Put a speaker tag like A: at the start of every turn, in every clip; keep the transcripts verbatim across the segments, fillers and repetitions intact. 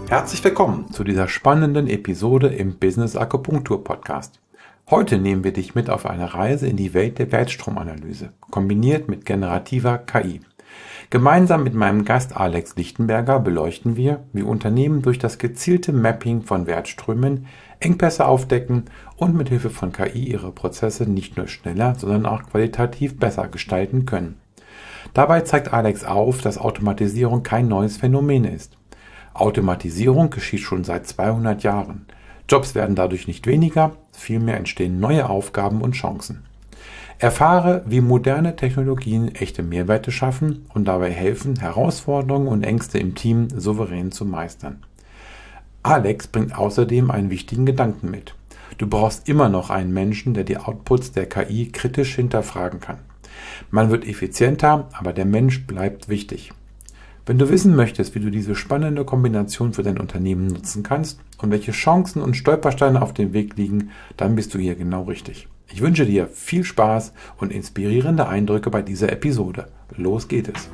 A: Herzlich willkommen zu dieser spannenden Episode im Business Akupunktur Podcast. Heute nehmen wir dich mit auf eine Reise in die Welt der Wertstromanalyse, kombiniert mit generativer K I. Gemeinsam mit meinem Gast Alex Lichtenberger beleuchten wir, wie Unternehmen durch das gezielte Mapping von Wertströmen Engpässe aufdecken und mit Hilfe von K I ihre Prozesse nicht nur schneller, sondern auch qualitativ besser gestalten können. Dabei zeigt Alex auf, dass Automatisierung kein neues Phänomen ist. Automatisierung geschieht schon seit zweihundert Jahren. Jobs werden dadurch nicht weniger, vielmehr entstehen neue Aufgaben und Chancen. Erfahre, wie moderne Technologien echte Mehrwerte schaffen und dabei helfen, Herausforderungen und Ängste im Team souverän zu meistern. Alex bringt außerdem einen wichtigen Gedanken mit. Du brauchst immer noch einen Menschen, der die Outputs der K I kritisch hinterfragen kann. Man wird effizienter, aber der Mensch bleibt wichtig. Wenn du wissen möchtest, wie du diese spannende Kombination für dein Unternehmen nutzen kannst und welche Chancen und Stolpersteine auf dem Weg liegen, dann bist du hier genau richtig. Ich wünsche dir viel Spaß und inspirierende Eindrücke bei dieser Episode. Los geht es!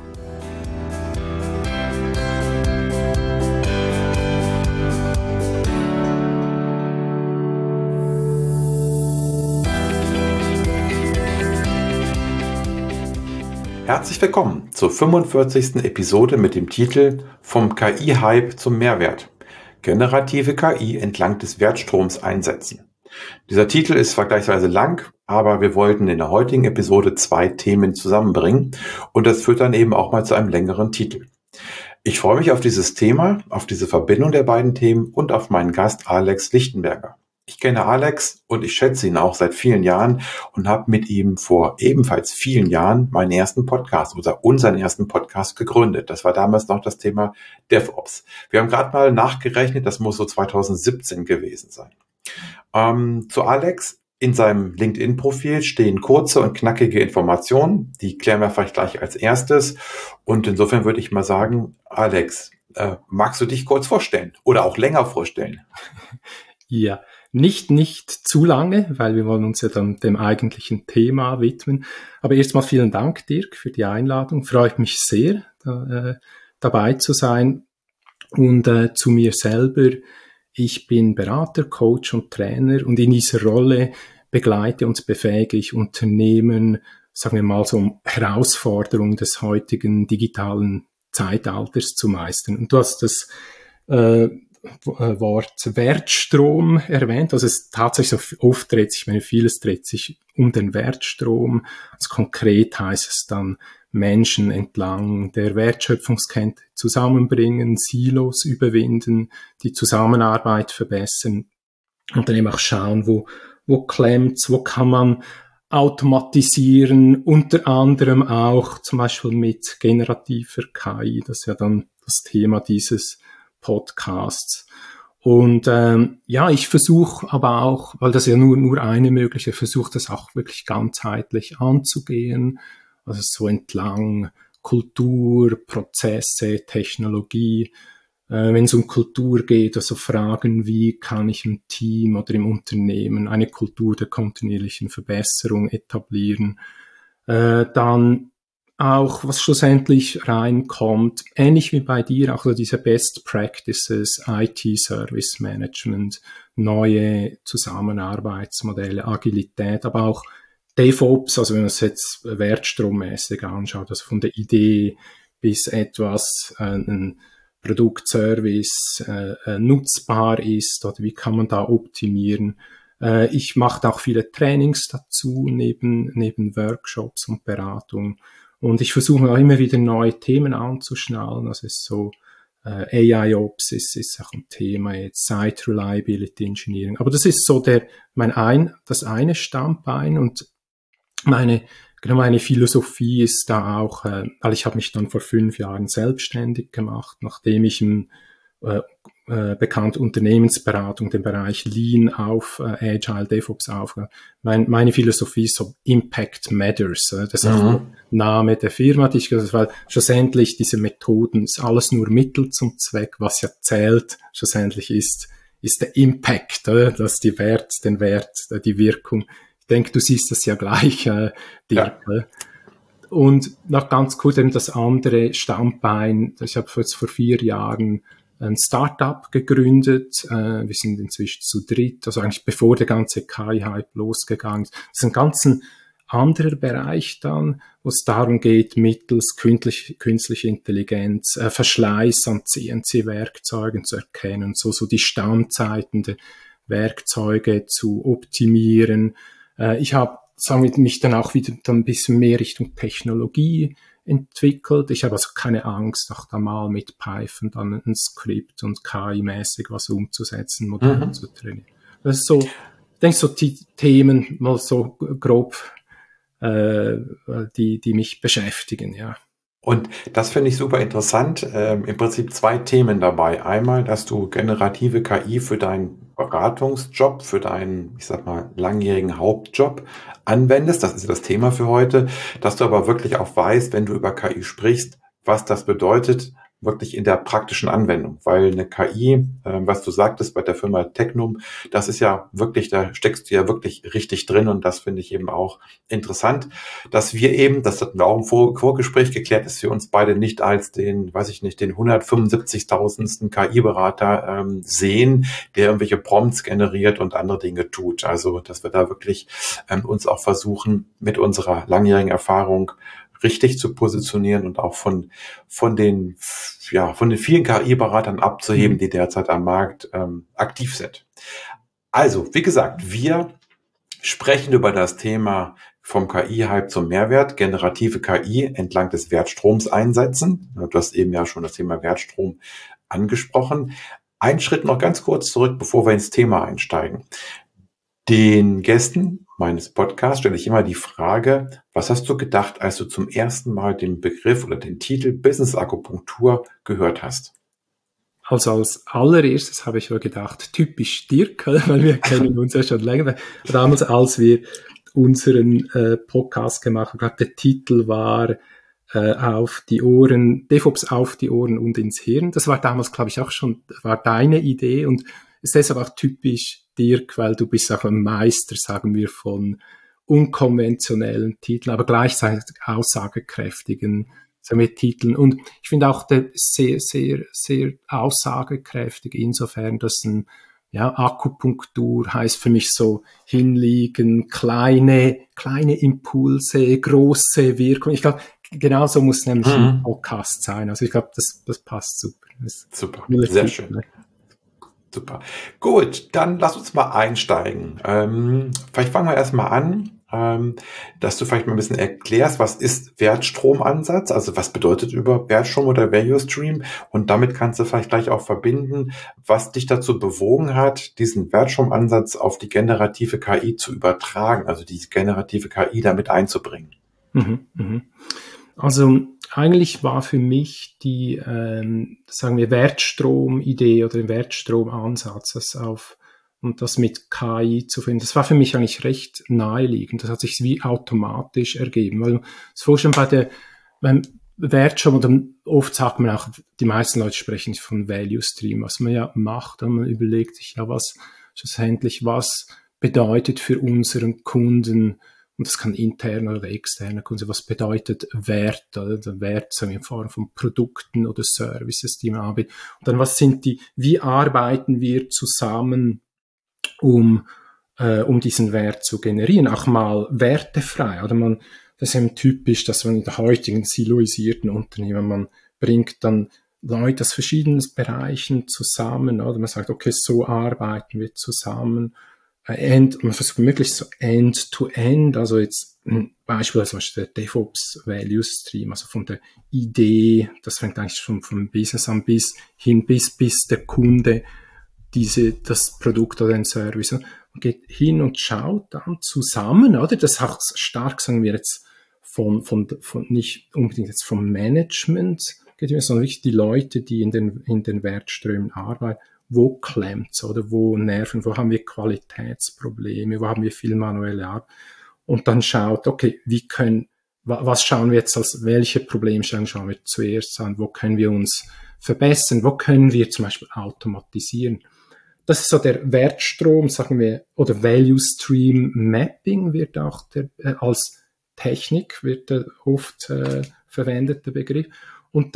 A: Herzlich willkommen zur fünfundvierzigsten Episode mit dem Titel Vom K I-Hype zum Mehrwert. Generative K I entlang des Wertstroms einsetzen. Dieser Titel ist vergleichsweise lang, aber wir wollten in der heutigen Episode zwei Themen zusammenbringen und das führt dann eben auch mal zu einem längeren Titel. Ich freue mich auf dieses Thema, auf diese Verbindung der beiden Themen und auf meinen Gast Alex Lichtenberger. Ich kenne Alex und ich schätze ihn auch seit vielen Jahren und habe mit ihm vor ebenfalls vielen Jahren meinen ersten Podcast oder unseren ersten Podcast gegründet. Das war damals noch das Thema DevOps. Wir haben gerade mal nachgerechnet, das muss so zweitausendsiebzehn gewesen sein. Ähm, zu Alex, in seinem LinkedIn-Profil stehen kurze und knackige Informationen, die klären wir vielleicht gleich als erstes. Und insofern würde ich mal sagen, Alex, äh, magst du dich kurz vorstellen oder auch länger vorstellen?
B: Ja. Nicht, nicht zu lange, weil wir wollen uns ja dann dem eigentlichen Thema widmen. Aber erstmal vielen Dank, Dirk, für die Einladung. Freut mich sehr, da, äh, dabei zu sein. Und äh, zu mir selber. Ich bin Berater, Coach und Trainer und in dieser Rolle begleite und befähige ich Unternehmen, sagen wir mal so, um Herausforderungen des heutigen digitalen Zeitalters zu meistern. Und du hast das äh, Wort Wertstrom erwähnt. Also es tatsächlich so oft dreht sich, ich meine, vieles dreht sich um den Wertstrom. Also konkret heißt es dann Menschen entlang der Wertschöpfungskette zusammenbringen, Silos überwinden, die Zusammenarbeit verbessern und dann eben auch schauen, wo, wo klemmt's, wo kann man automatisieren, unter anderem auch zum Beispiel mit generativer K I. Das ist ja dann das Thema dieses Podcasts. Und ähm, ja, ich versuche aber auch, weil das ja nur nur eine mögliche, versuche das auch wirklich ganzheitlich anzugehen, also so entlang Kultur, Prozesse, Technologie. Äh, wenn es um Kultur geht, also Fragen, wie kann ich im Team oder im Unternehmen eine Kultur der kontinuierlichen Verbesserung etablieren, äh, dann auch, was schlussendlich reinkommt, ähnlich wie bei dir, auch so diese Best Practices, I T-Service Management, neue Zusammenarbeitsmodelle, Agilität, aber auch DevOps, also wenn man es jetzt wertstrommäßig anschaut, also von der Idee bis etwas äh, ein Produktservice äh, nutzbar ist oder wie kann man da optimieren. Äh, ich mache auch viele Trainings dazu, neben, neben Workshops und Beratung. Und ich versuche auch immer wieder neue Themen anzuschnallen. Also es ist so, äh, A I-Ops ist, ist auch ein Thema jetzt, Site Reliability Engineering. Aber das ist so der, mein ein, das eine Standbein und meine, genau meine Philosophie ist da auch, äh, weil ich habe mich dann vor fünf Jahren selbstständig gemacht, nachdem ich im äh, äh, bekannte Unternehmensberatung, den Bereich Lean auf äh, Agile DevOps aufgehört. Mein, meine Philosophie ist so Impact Matters. Äh, das ist mhm. auch der Name der Firma, die ich gesagt habe, weil schlussendlich diese Methoden ist alles nur Mittel zum Zweck. Was ja zählt, schlussendlich ist, ist der Impact, äh, das die Wert, den Wert, äh, die Wirkung. Ich denke, du siehst das ja gleich, äh, Dirk. Ja. Und noch ganz kurz eben das andere Standbein, ich habe jetzt vor vier Jahren äh, ein Startup gegründet. Äh, wir sind inzwischen zu dritt, also eigentlich bevor der ganze K I-Hype losgegangen ist. Das ist ein ganz anderer Bereich dann, wo es darum geht, mittels künstlich, künstliche Intelligenz äh, Verschleiß an C N C-Werkzeugen zu erkennen, so, so die Standzeiten der Werkzeuge zu optimieren. Äh, ich habe, sagen wir, mich dann auch wieder dann ein bisschen mehr Richtung Technologie entwickelt. Ich habe also keine Angst, auch da mal mit Python dann ein Skript und K I-mäßig was umzusetzen, Modelle mhm. zu trainieren. Das ist so, ich denke, so die Themen mal so grob, äh, die, die mich beschäftigen, ja.
A: Und das finde ich super interessant. Ähm, im Prinzip zwei Themen dabei. Einmal, dass du generative K I für deinen Beratungsjob, für deinen, ich sag mal, langjährigen Hauptjob anwendest. Das ist ja das Thema für heute. Dass du aber wirklich auch weißt, wenn du über K I sprichst, was das bedeutet, wirklich in der praktischen Anwendung. Weil eine K I, äh, was du sagtest bei der Firma Tecnum, das ist ja wirklich, da steckst du ja wirklich richtig drin und das finde ich eben auch interessant, dass wir eben, das hatten wir auch im Vor- Vorgespräch geklärt, dass wir uns beide nicht als den, weiß ich nicht, den hundertfünfundsiebzigtausendsten K I-Berater ähm, sehen, der irgendwelche Prompts generiert und andere Dinge tut. Also, dass wir da wirklich ähm, uns auch versuchen, mit unserer langjährigen Erfahrung richtig zu positionieren und auch von von den ja von den vielen K I-Beratern abzuheben, die derzeit am Markt ähm, aktiv sind. Also, wie gesagt, wir sprechen über das Thema vom K I-Hype zum Mehrwert, generative K I entlang des Wertstroms einsetzen. Du hast eben ja schon das Thema Wertstrom angesprochen. Einen Schritt noch ganz kurz zurück, bevor wir ins Thema einsteigen. Den Gästen meines Podcasts stelle ich immer die Frage, was hast du gedacht, als du zum ersten Mal den Begriff oder den Titel Business Akupunktur gehört hast?
B: Also als allererstes habe ich mir gedacht, typisch Dirk, weil wir kennen uns ja schon länger. Damals, als wir unseren äh, Podcast gemacht haben, der Titel war äh, auf die Ohren, DevOps auf die Ohren und ins Hirn. Das war damals, glaube ich, auch schon, war deine Idee und ist deshalb auch typisch Dirk, weil du bist auch ein Meister, sagen wir, von unkonventionellen Titeln, aber gleichzeitig aussagekräftigen, sagen wir, Titeln. Und ich finde auch der sehr, sehr, sehr aussagekräftig insofern, dass ein, ja, Akupunktur heißt für mich so hinliegen, kleine, kleine Impulse, große Wirkung. Ich glaube, genauso muss nämlich mhm. ein Podcast sein. Also ich glaube, das, das passt super. Das
A: super, sehr schön. Super. Gut, dann lass uns mal einsteigen. Ähm, vielleicht fangen wir erstmal an, ähm, dass du vielleicht mal ein bisschen erklärst, was ist Wertstromansatz, also was bedeutet über Wertstrom oder Value Stream und damit kannst du vielleicht gleich auch verbinden, was dich dazu bewogen hat, diesen Wertstromansatz auf die generative K I zu übertragen, also die generative K I damit einzubringen.
B: Mhm, mhm. Also eigentlich war für mich die, ähm, sagen wir, Wertstrom-Idee oder den Wertstromansatz, das auf und das mit K I zu finden, das war für mich eigentlich recht naheliegend. Das hat sich wie automatisch ergeben, weil das vorstellen bei der beim Wertstrom oder oft sagt man auch, die meisten Leute sprechen von Value Stream, was man ja macht, und man überlegt sich ja, was schlussendlich was bedeutet für unseren Kunden. Und das kann interner oder externer Kunde. Was bedeutet Wert? Oder der Wert sagen wir, in Form von Produkten oder Services, die man anbietet. Und dann, was sind die, wie arbeiten wir zusammen, um, äh, um diesen Wert zu generieren? Auch mal wertefrei. Oder man, das ist eben typisch, dass man in der heutigen siloisierten Unternehmen, man bringt dann Leute aus verschiedenen Bereichen zusammen. Oder man sagt, okay, so arbeiten wir zusammen. End, man versucht möglichst so end-to-end, also jetzt ein Beispiel, also der DevOps Value Stream, also von der Idee, das fängt eigentlich schon vom Business an bis hin, bis, bis der Kunde diese, das Produkt oder den Service, man geht hin und schaut dann zusammen, oder? Das ist auch stark, sagen wir jetzt, von, von, von, nicht unbedingt jetzt vom Management, sondern wirklich die Leute, die in den, in den Wertströmen arbeiten. Wo klemmt's, oder wo nerven, wo haben wir Qualitätsprobleme, wo haben wir viel manuelle Arbeit und dann schaut, okay, wie können, was schauen wir jetzt als, welche Problemstellungen schauen wir zuerst an, wo können wir uns verbessern, wo können wir zum Beispiel automatisieren. Das ist so der Wertstrom, sagen wir, oder Value Stream Mapping wird auch der, äh, als Technik wird der oft äh, verwendete Begriff und dann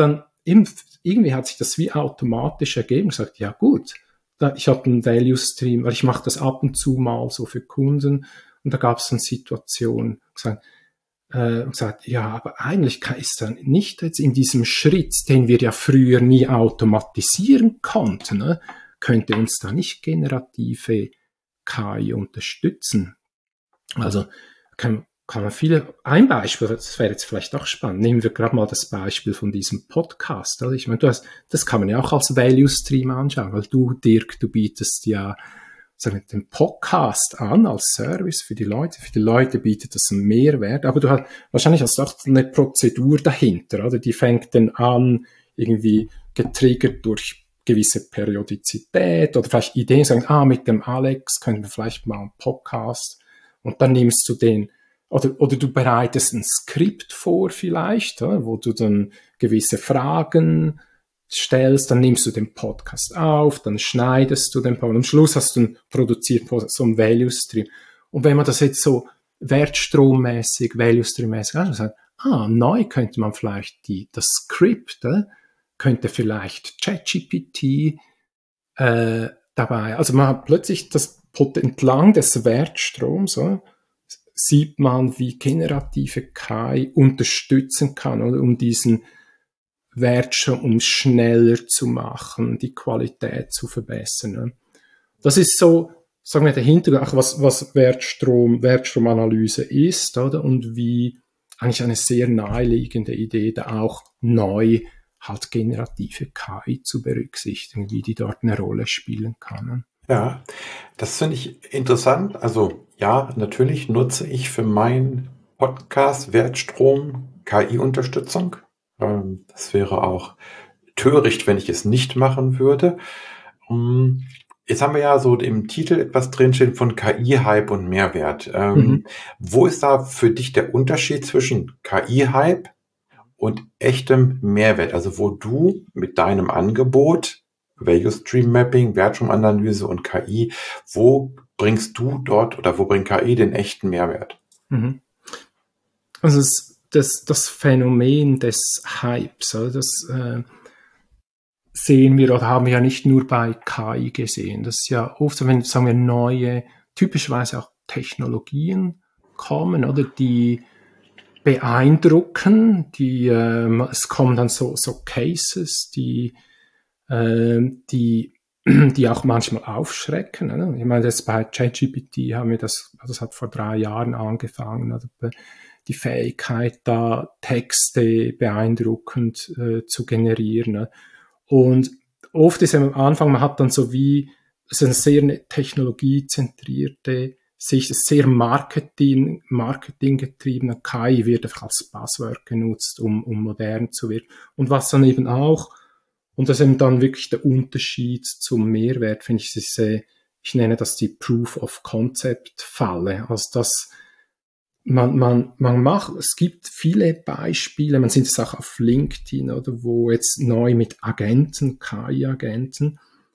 B: eben, irgendwie hat sich das wie automatisch ergeben, gesagt, ja gut, da, ich habe einen Value Stream, weil ich mache das ab und zu mal so für Kunden, und da gab es eine Situation, gesagt, äh, gesagt, ja, aber eigentlich ist dann nicht jetzt in diesem Schritt, den wir ja früher nie automatisieren konnten, ne, könnte uns da nicht generative K I unterstützen. Also kann, kann man viele, ein Beispiel, das wäre jetzt vielleicht auch spannend, nehmen wir gerade mal das Beispiel von diesem Podcast. Also ich meine, du hast, das kann man ja auch als Value Stream anschauen, weil du, Dirk, du bietest ja sagen wir, den Podcast an als Service für die Leute. Für die Leute bietet das einen Mehrwert, aber du hast wahrscheinlich hast du auch eine Prozedur dahinter, oder? Die fängt dann an, irgendwie getriggert durch gewisse Periodizität oder vielleicht Ideen, sagen, ah, mit dem Alex können wir vielleicht mal einen Podcast, und dann nimmst du den, oder, oder du bereitest ein Skript vor vielleicht, oder, wo du dann gewisse Fragen stellst, dann nimmst du den Podcast auf, dann schneidest du den Podcast, und am Schluss hast du einen produziert so einen Value Stream. Und wenn man das jetzt so wertstrommäßig, Value Stream-mäßig anschaut, ah, neu könnte man vielleicht die, das Skript, äh, könnte vielleicht ChatGPT äh, dabei, also man hat plötzlich das entlang des Wertstroms, äh, sieht man, wie generative K I unterstützen kann, oder, um diesen Wert schon, um schneller zu machen, die Qualität zu verbessern. Ne? Das ist so, sagen wir, der Hintergrund, was, was Wertstrom, Wertstromanalyse ist, oder? Und wie eigentlich eine sehr naheliegende Idee, da auch neu halt generative K I zu berücksichtigen, wie die dort eine Rolle spielen kann.
A: Ja, das finde ich interessant. Also ja, natürlich nutze ich für meinen Podcast Wertstrom K I-Unterstützung. Das wäre auch töricht, wenn ich es nicht machen würde. Jetzt haben wir ja so im Titel etwas drinstehen von K I-Hype und Mehrwert. Mhm. Wo ist da für dich der Unterschied zwischen K I-Hype und echtem Mehrwert? Also wo du mit deinem Angebot, Value Stream Mapping, Wertstromanalyse und K I, wo bringst du dort oder wo bringt K I den echten Mehrwert?
B: Mhm. Also es Das, das Phänomen des Hypes, also das äh, sehen wir oder haben wir ja nicht nur bei K I gesehen. Das ist ja oft, wenn sagen wir neue, typischerweise auch Technologien kommen, oder die beeindrucken, die äh, es kommen dann so, so Cases, die äh, die die auch manchmal aufschrecken. Oder? Ich meine, das bei ChatGPT haben wir das, das hat vor drei Jahren angefangen, oder? Die Fähigkeit, da Texte beeindruckend äh, zu generieren. Ne? Und oft ist am Anfang, man hat dann so wie, es ist eine sehr technologiezentrierte Sicht, sehr Marketing, marketinggetriebene K I wird einfach als Buzzword genutzt, um, um modern zu werden. Und was dann eben auch, und das ist eben dann wirklich der Unterschied zum Mehrwert, finde ich, ist, äh, ich nenne das die Proof of Concept Falle. Also das, Man, man, man macht, es gibt viele Beispiele, man sieht es auch auf LinkedIn, oder, wo jetzt neu mit Agenten, K I-Agenten,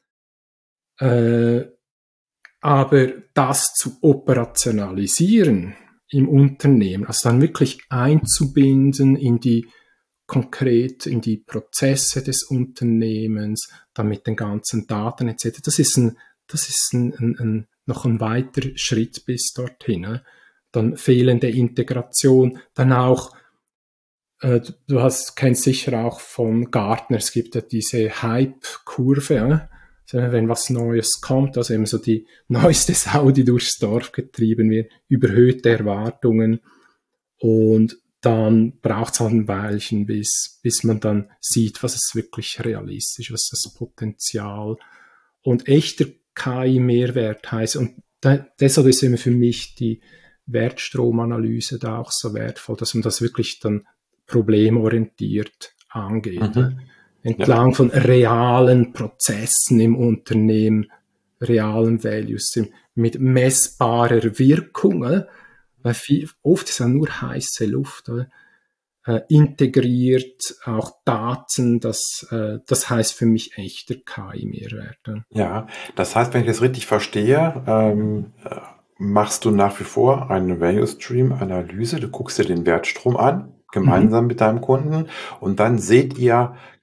B: äh, aber das zu operationalisieren im Unternehmen, also dann wirklich einzubinden in die konkret, in die Prozesse des Unternehmens, dann mit den ganzen Daten et cetera. Das ist ein, das ist ein, ein, ein, noch ein weiterer Schritt bis dorthin. Ne? Dann fehlende Integration, dann auch, äh, du hast, kennst sicher auch von Gartner, es gibt ja diese Hype-Kurve, äh? also wenn was Neues kommt, also eben so die neueste Sau, die durchs Dorf getrieben wird, überhöhte Erwartungen, und dann braucht es halt ein Weilchen, bis, bis man dann sieht, was ist wirklich realistisch, was ist das Potenzial, und echter K I-Mehrwert heißt, und da, deshalb ist immer für mich die Wertstromanalyse da auch so wertvoll, dass man das wirklich dann problemorientiert angeht. Mhm. Entlang ja. von realen Prozessen im Unternehmen, realen Values, mit messbarer Wirkung, äh? weil viel, oft ist ja nur heiße Luft, äh? integriert, auch Daten, das, äh, das heißt für mich echter K I-Mehrwert. Äh?
A: Ja, das heißt, wenn ich das richtig verstehe, ähm, machst du nach wie vor eine Value Stream Analyse, du guckst dir den Wertstrom an, gemeinsam mhm. mit deinem Kunden, und dann seht ihr auf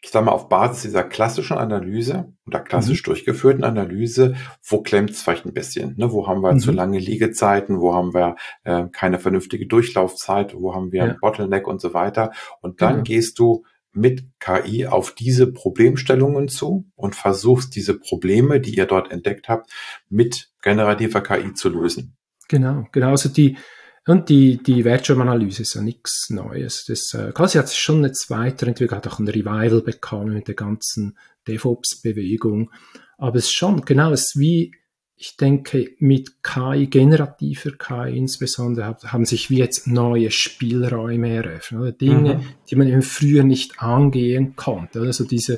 A: ich sag mal, auf Basis dieser klassischen Analyse oder klassisch
B: Mhm.
A: durchgeführten Analyse, wo klemmt es vielleicht ein bisschen? Ne? Wo haben wir zu
B: Mhm.
A: lange Liegezeiten? Wo haben wir äh, keine vernünftige Durchlaufzeit? Wo haben wir
B: Ja,
A: ein Bottleneck und so weiter? Und dann
B: genau.
A: gehst du mit K I auf diese Problemstellungen zu und versuchst diese Probleme, die ihr dort entdeckt habt, mit generativer K I zu lösen.
B: Genau, genau. Also die, und die, die Wertschöpfungsanalyse ist ja nichts Neues. Das, äh, klar, sie hat sich schon jetzt weiterentwickelt, hat auch ein Revival bekommen mit der ganzen DevOps-Bewegung. Aber es ist schon, genau, es ist wie, ich denke, mit K I, generativer K I insbesondere, hab- haben sich wie jetzt neue Spielräume eröffnet. Oder? Dinge,
A: Mhm.
B: die man eben früher nicht angehen konnte. Also diese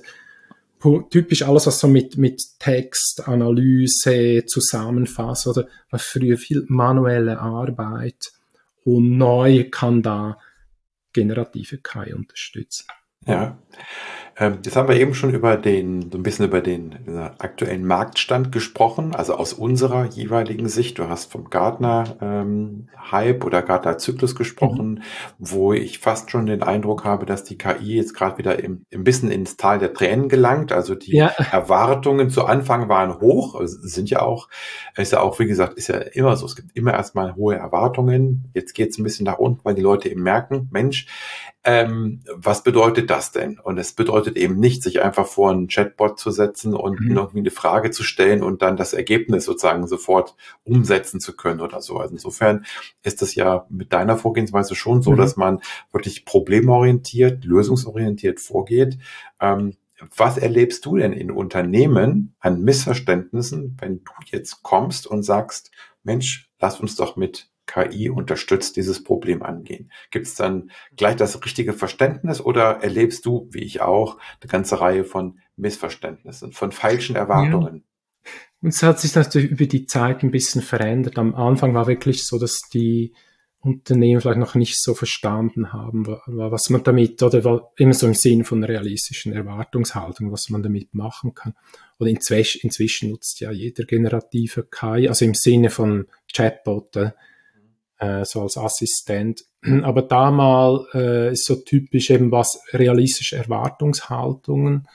B: pu- typisch alles, was so mit, mit Text, Analyse, Zusammenfassen oder war früher viel manuelle Arbeit und neu kann da generative K I unterstützen.
A: Ja. Ähm, jetzt haben wir eben schon über den, so ein bisschen über den äh, aktuellen Marktstand gesprochen, also aus unserer jeweiligen Sicht. Du hast vom Gartner ähm, Hype oder Gartner Zyklus
B: Mhm.
A: gesprochen, wo ich fast schon den Eindruck habe, dass die K I jetzt gerade wieder im, ein bisschen ins Tal der Tränen gelangt. Also die
B: Ja,
A: Erwartungen zu Anfang waren hoch, also sind ja auch, ist ja auch, wie gesagt, ist ja immer so. Es gibt immer erstmal hohe Erwartungen. Jetzt geht es ein bisschen nach unten, weil die Leute eben merken, Mensch, ähm, was bedeutet das denn? Und es bedeutet eben nicht, sich einfach vor einen Chatbot zu setzen und
B: mhm.
A: irgendwie eine Frage zu stellen und dann das Ergebnis sozusagen sofort umsetzen zu können oder so. Also insofern ist es ja mit deiner Vorgehensweise schon so,
B: Mhm.
A: dass man wirklich problemorientiert, lösungsorientiert vorgeht. Ähm, was erlebst du denn in Unternehmen an Missverständnissen, wenn du jetzt kommst und sagst, Mensch, lass uns doch mit K I unterstützt dieses Problem angehen? Gibt es dann gleich das richtige Verständnis oder erlebst du, wie ich auch, eine ganze Reihe von Missverständnissen, von falschen
B: Ja.
A: Erwartungen?
B: Und es hat sich natürlich über die Zeit ein bisschen verändert. Am Anfang war wirklich so, dass die Unternehmen vielleicht noch nicht so verstanden haben, was man damit, oder immer so im Sinn von realistischen Erwartungshaltung, was man damit machen kann. Oder inzwischen, inzwischen nutzt ja jeder generative K I, also im Sinne von Chatbot, äh, so als Assistent. Aber da mal äh, ist so typisch eben was realistische Erwartungshaltungen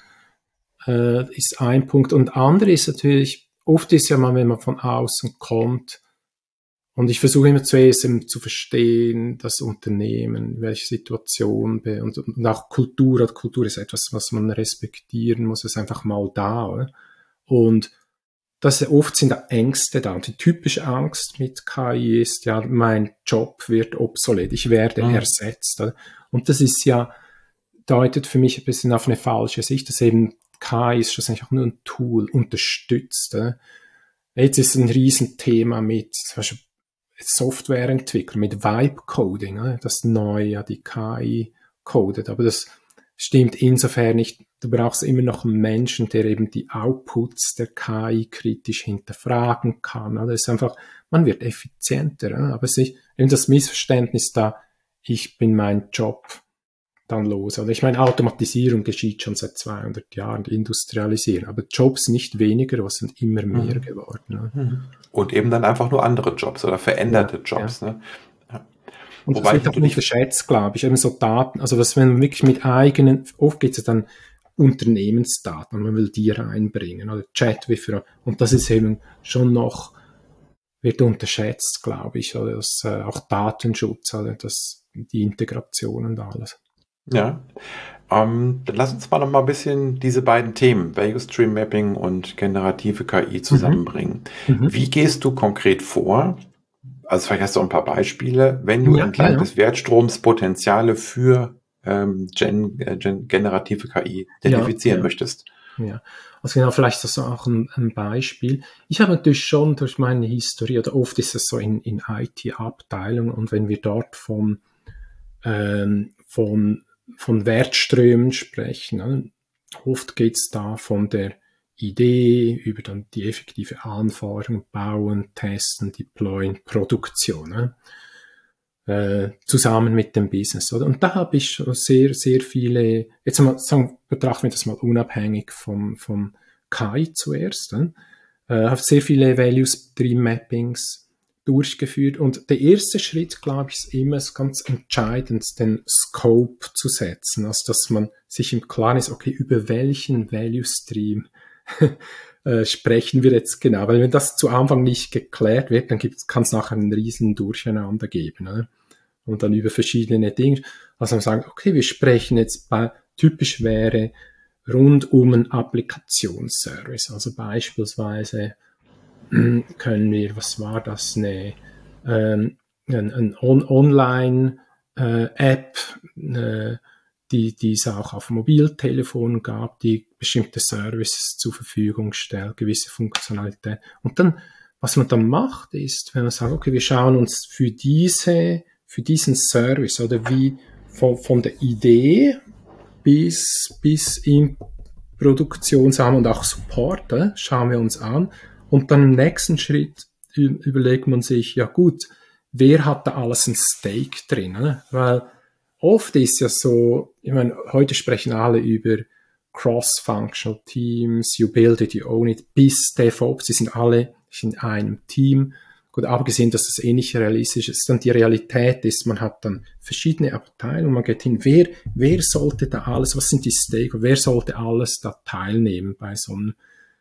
B: äh, ist ein Punkt. Und andere ist natürlich, oft ist ja mal, wenn man von außen kommt, und ich versuche immer zuerst eben zu verstehen, das Unternehmen, welche Situation und, und auch Kultur. Kultur ist etwas, was man respektieren muss, ist einfach mal da. Oder? Und das oft sind da Ängste da. Und die typische Angst mit K I ist ja, mein Job wird obsolet, ich werde
A: Mhm.
B: ersetzt. Oder? Und das ist ja, deutet für mich ein bisschen auf eine falsche Sicht, dass eben K I ist schlussendlich auch nur ein Tool, unterstützt. Oder? Jetzt ist ein Riesenthema mit zum Beispiel Softwareentwicklung, mit Vibe-Coding, das neu ja die K I codet. Aber das stimmt insofern nicht. Du brauchst immer noch einen Menschen, der eben die Outputs der K I kritisch hinterfragen kann. Das ist einfach, man wird effizienter. Aber es ist eben das Missverständnis da, ich bin mein Job dann los. Also ich meine, Automatisierung geschieht schon seit zweihundert Jahren, Industrialisierung, aber Jobs nicht weniger, was sind immer mehr
A: Mhm.
B: geworden. Ne?
A: Mhm. Und eben dann einfach nur andere Jobs oder
B: Ja,
A: veränderte
B: ja.
A: Jobs. Ne? Ja.
B: Und das
A: Wobei ich
B: wird auch
A: natürlich,
B: unterschätzt, glaube ich, eben so Daten, also was, wenn man wirklich mit eigenen, oft geht es ja dann Unternehmensdaten und man will die reinbringen, oder Chat, wie für, und das ist eben schon noch, wird unterschätzt, glaube ich, oder das, äh, auch Datenschutz, oder das, die Integration und alles.
A: ja, ähm, dann lass uns mal noch mal ein bisschen diese beiden Themen, Value Stream Mapping und generative K I
B: Mhm.
A: zusammenbringen.
B: Mhm.
A: Wie gehst du konkret vor? Also vielleicht hast du auch ein paar Beispiele, wenn du
B: Ja, ja,
A: entlang
B: ja.
A: des Wertstroms Potenziale für ähm, Gen, äh, Gen, generative K I
B: Ja,
A: identifizieren
B: ja.
A: möchtest.
B: Ja, also genau, vielleicht ist das auch ein, ein Beispiel. Ich habe natürlich schon durch meine Historie, oder oft ist es so in, in I T-Abteilungen, und wenn wir dort von, ähm, von, von Wertströmen sprechen, ne, oft geht es da von der Idee über dann die effektive Anforderung, Bauen, Testen, Deployen, Produktion. Ne? Äh, zusammen mit dem Business. Oder? Und da habe ich schon sehr, sehr viele, jetzt mal sagen, betrachten wir das mal unabhängig vom, vom K I zuerst, äh, habe sehr viele Value Stream Mappings durchgeführt. Und der erste Schritt, glaube ich, ist immer ganz entscheidend, den Scope zu setzen. Also, dass man sich im Klaren ist, okay, über welchen Value Stream äh, sprechen wir jetzt genau. Weil wenn das zu Anfang nicht geklärt wird, dann kann es nachher einen riesen Durcheinander geben. Oder? Und dann über verschiedene Dinge. Also man sagt, okay, wir sprechen jetzt bei, typisch wäre, rund um einen Applikationsservice. Also beispielsweise können wir, was war das, eine, ähm, ein, ein On- Online-App, äh, die, die es auch auf Mobiltelefonen gab, die bestimmte Services zur Verfügung stellt, gewisse Funktionalität. Und dann, was man dann macht, ist, wenn man sagt, okay, wir schauen uns für diese, für diesen Service oder wie von, von der Idee bis, bis in Produktionsarm und auch Support, äh, schauen wir uns an. Und dann im nächsten Schritt überlegt man sich, ja gut, wer hat da alles ein Stake drin? Ne? Weil oft ist ja so, ich meine, heute sprechen alle über Cross-Functional Teams, you build it, you own it, bis DevOps, die sind alle in einem Team. Gut, abgesehen, dass das eh nicht realistisch ist, dann die Realität ist, man hat dann verschiedene Abteilungen und man geht hin, wer, wer sollte da alles, was sind die Stake, wer sollte alles da teilnehmen bei so einem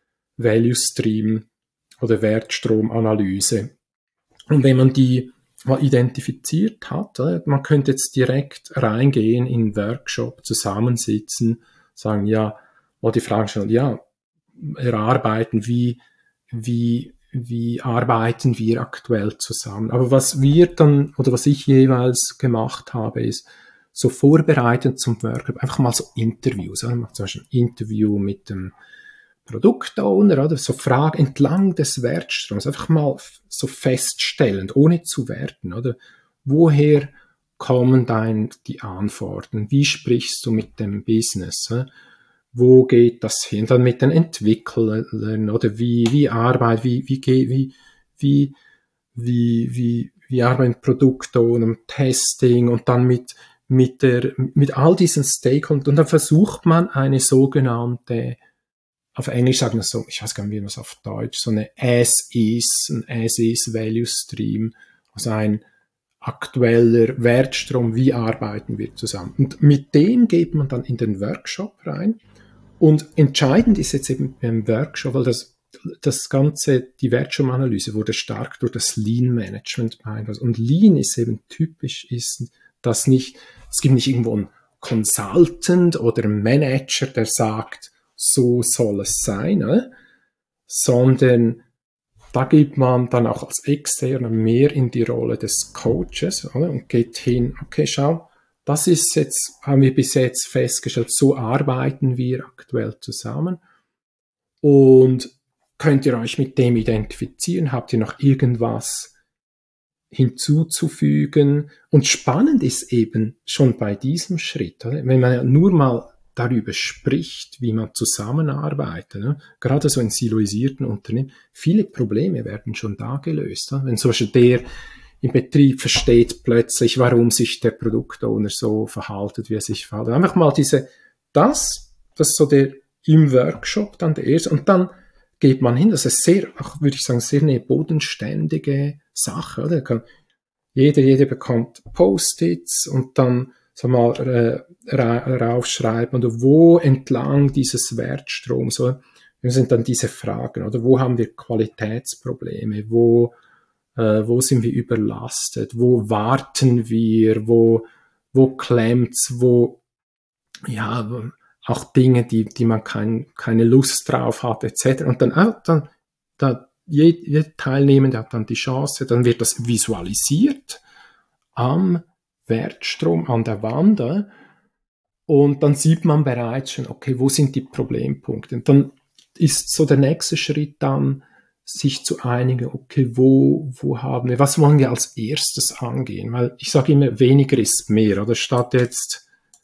B: Value Stream oder Wertstromanalyse. Und wenn man die mal identifiziert hat, man könnte jetzt direkt reingehen in einen Workshop, zusammensitzen, sagen, ja, oder die Frage stellen, ja, erarbeiten, wie, wie, wie arbeiten wir aktuell zusammen. Aber was wir dann, oder was ich jeweils gemacht habe, ist, so vorbereitend zum Workshop, einfach mal so Interviews, zum Beispiel ein Interview mit dem Produktowner, oder so Fragen entlang des Wertstroms, einfach mal so feststellend, ohne zu werten, oder? Woher kommen dein, die Antworten? Wie sprichst du mit dem Business? Oder? Wo geht das hin? Dann mit den Entwicklern, oder wie, wie arbeitet, wie, wie, wie, wie, wie, wie, wie arbeiten Produktowner, Testing und dann mit, mit der, mit all diesen Stakeholdern. Und dann versucht man eine sogenannte, auf Englisch sagen wir so, ich weiß gar nicht, wie man es auf Deutsch, so eine As-Is, ein As-Is-Value-Stream, also ein aktueller Wertstrom, wie arbeiten wir zusammen. Und mit dem geht man dann in den Workshop rein. Und entscheidend ist jetzt eben beim Workshop, weil das, das Ganze, die Wertstromanalyse wurde stark durch das Lean-Management beeinflusst. Und Lean ist eben typisch, ist das nicht, es gibt nicht irgendwo einen Consultant oder einen Manager, der sagt, so soll es sein, ne? Sondern da geht man dann auch als Externer mehr in die Rolle des Coaches, oder? Und geht hin, okay, schau, das ist jetzt, haben wir bis jetzt festgestellt, so arbeiten wir aktuell zusammen und könnt ihr euch mit dem identifizieren, habt ihr noch irgendwas hinzuzufügen? Und spannend ist eben schon bei diesem Schritt, oder? Wenn man ja nur mal darüber spricht, wie man zusammenarbeitet, ne? Gerade so in siloisierten Unternehmen, viele Probleme werden schon da gelöst. Ne? Wenn zum Beispiel der im Betrieb versteht plötzlich, warum sich der Produktowner so verhaltet, wie er sich verhaltet. Einfach mal diese, das, das ist so der im Workshop dann der erste, und dann geht man hin, das ist sehr, auch würde ich sagen, sehr eine bodenständige Sache, oder? Kann, jeder, jeder bekommt Post-its und dann sag mal, äh, ra- raufschreiben, oder wo entlang dieses Wertstroms, so, wir sind dann diese Fragen, oder wo haben wir Qualitätsprobleme, wo, äh, wo sind wir überlastet, wo warten wir, wo, wo klemmt's, wo, ja, auch Dinge, die, die man kein, keine Lust drauf hat, et cetera. Und dann, auch dann, da, jeder Teilnehmende hat dann die Chance, dann wird das visualisiert am Wertstrom an der Wand, und dann sieht man bereits schon, okay, wo sind die Problempunkte? Und dann ist so der nächste Schritt dann, sich zu einigen, okay, wo, wo haben wir, was wollen wir als erstes angehen? Weil ich sage immer, weniger ist mehr, oder statt jetzt,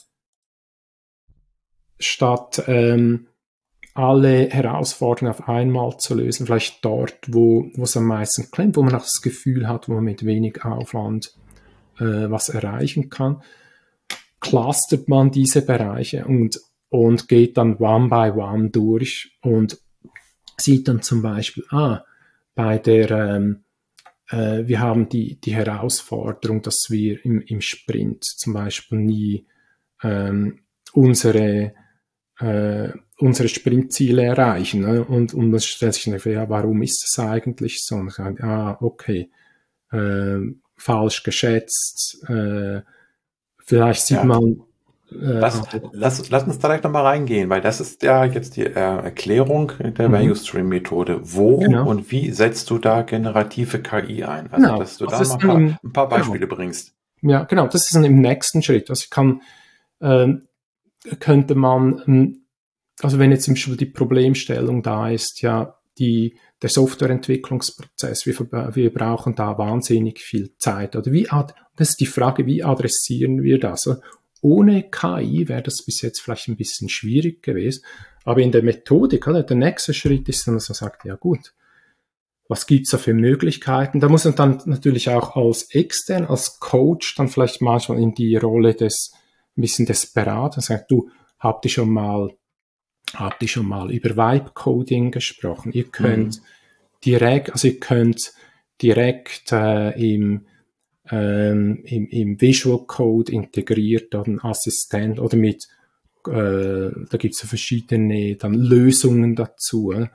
B: statt ähm, alle Herausforderungen auf einmal zu lösen, vielleicht dort, wo wo es am meisten klemmt, wo man auch das Gefühl hat, wo man mit wenig Aufwand äh, was erreichen kann, clustert man diese Bereiche und, und geht dann one by one durch und sieht dann zum Beispiel, ah, bei der, ähm, äh, wir haben die, die Herausforderung, dass wir im, im Sprint zum Beispiel nie ähm, unsere, äh, unsere Sprintziele erreichen. Ne? Und, und man stellt sich die Frage, ja, warum ist das eigentlich so? Und man sagt, ah, okay, äh, falsch geschätzt, äh, vielleicht sieht
A: Ja.
B: man äh,
A: Lass,
B: auch,
A: lass, lass uns da gleich nochmal reingehen, weil das ist ja jetzt die äh, Erklärung der
B: mhm,
A: Value Stream Methode. Wo
B: genau,
A: und wie setzt du da generative K I ein? Also,
B: genau.
A: dass du
B: Also
A: da
B: das
A: mal
B: ist
A: ein
B: dann
A: paar,
B: im,
A: ein paar
B: genau,
A: Beispiele bringst.
B: ja, genau, das ist dann im nächsten Schritt. Also ich kann, ähm, könnte man, ähm, also wenn jetzt zum Beispiel die Problemstellung da ist, ja, die, der Softwareentwicklungsprozess, wir, wir brauchen da wahnsinnig viel Zeit. Oder wie, ad- das ist die Frage, wie adressieren wir das? Also ohne K I wäre das bis jetzt vielleicht ein bisschen schwierig gewesen. Aber in der Methodik, oder, der nächste Schritt ist dann, dass man sagt, ja gut, was gibt's da für Möglichkeiten? Da muss man dann natürlich auch als extern, als Coach dann vielleicht manchmal in die Rolle des, ein bisschen des Beraters, sagt, du, habt ihr schon mal, habt ihr schon mal über Vibe Coding gesprochen? Ihr könnt
A: Mhm.
B: direkt, also ihr könnt direkt äh, im, ähm, im, im Visual Code integriert einen Assistent oder mit, äh, da gibt's ja verschiedene dann Lösungen dazu. Äh,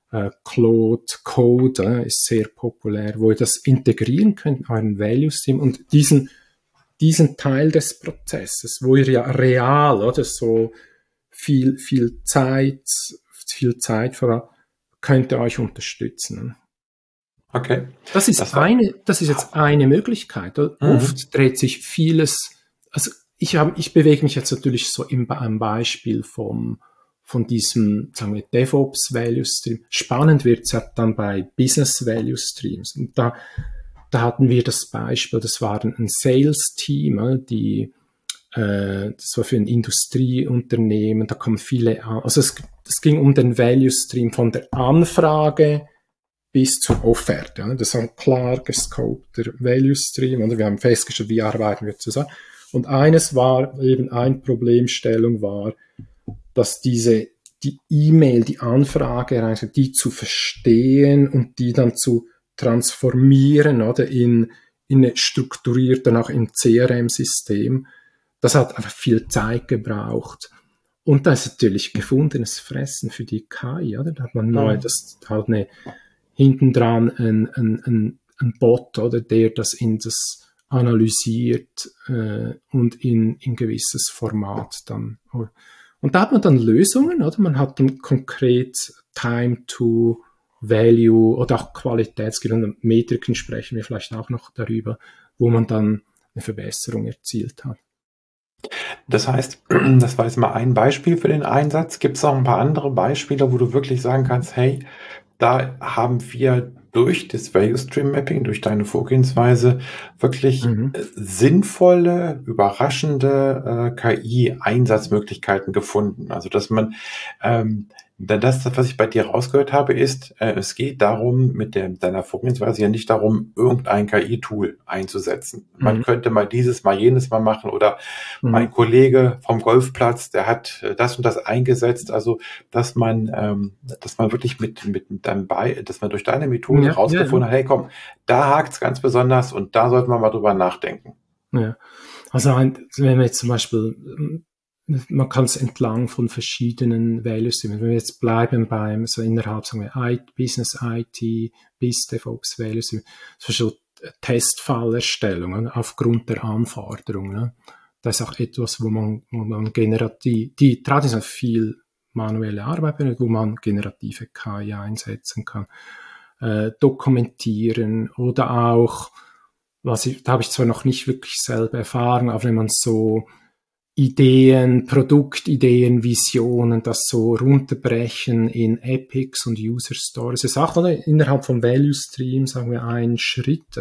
B: Claude Code äh, ist sehr populär, wo ihr das integrieren könnt in euren Value Stream und diesen, diesen Teil des Prozesses, wo ihr ja real, oder so viel, viel Zeit, viel Zeit voran, könnt ihr euch unterstützen.
A: Okay.
B: Das ist
A: Das war.
B: eine, das ist jetzt eine Möglichkeit.
A: Mhm.
B: Oft dreht sich vieles, also ich habe, ich bewege mich jetzt natürlich so im, am Beispiel vom, von diesem, sagen wir, DevOps Value Stream. Spannend wird es ja dann bei Business Value Streams. Und da, da hatten wir das Beispiel, das war ein Sales Team, die, äh, das war für ein Industrieunternehmen, da kommen viele, also es, es ging um den Value Stream von der Anfrage bis zur Offerte. Das ist ein klar gescopter Value Stream. Und wir haben festgestellt, wie arbeiten wir zusammen. Und eines war, eben eine Problemstellung war, dass diese, die E-Mail, die Anfrage, die zu verstehen und die dann zu transformieren, oder, in, in eine strukturierte, auch im C R M-System, das hat einfach viel Zeit gebraucht. Und da ist natürlich gefundenes Fressen für die K I, oder? Da hat man neu,
A: Mhm.
B: das halt eine, hinten dran ein, ein, ein, ein Bot, oder, der das in das analysiert äh, und in in gewisses Format dann. Und da hat man dann Lösungen, oder? Man hat dann konkret Time to Value oder auch Qualitätsgründe, Metriken sprechen wir vielleicht auch noch darüber, wo man dann eine Verbesserung erzielt hat.
A: Das heißt, das war jetzt mal ein Beispiel für den Einsatz. Gibt es auch ein paar andere Beispiele, wo du wirklich sagen kannst, hey, da haben wir durch das Value Stream Mapping, durch deine Vorgehensweise wirklich
B: Mhm.
A: äh, sinnvolle, überraschende äh, K I-Einsatzmöglichkeiten gefunden. Also dass man ähm, das, was ich bei dir rausgehört habe, ist, äh, es geht darum, mit der, deiner Vorgehensweise ja nicht darum, irgendein K I-Tool einzusetzen. Man
B: Mhm.
A: könnte mal dieses, mal jenes mal machen oder mein
B: Mhm.
A: Kollege vom Golfplatz, der hat äh, das und das eingesetzt. Also, dass man, ähm, dass man wirklich mit, mit, mit deinem Bei, dass man durch deine Methode
B: Ja, ja, ja.
A: rausgefunden hat, hey, komm, da hakt's ganz besonders und da sollten wir mal drüber nachdenken.
B: Ja. Also ein, wenn wir jetzt zum Beispiel, man kann es entlang von verschiedenen Values sehen. Wenn wir jetzt bleiben beim, so innerhalb, sagen wir, I, Business I T, bis DevOps Values, zum Beispiel Testfallerstellung, ne, aufgrund der Anforderungen. Ne. Das ist auch etwas, wo man, wo man generativ, die traditionell viel manuelle Arbeit benötigt, wo man generative K I einsetzen kann, äh, dokumentieren oder auch, was ich, da habe ich zwar noch nicht wirklich selber erfahren, aber wenn man so Ideen, Produktideen, Visionen, das so runterbrechen in Epics und User Stories, das ist auch oder, innerhalb von Value Stream, sagen wir, ein Schritt.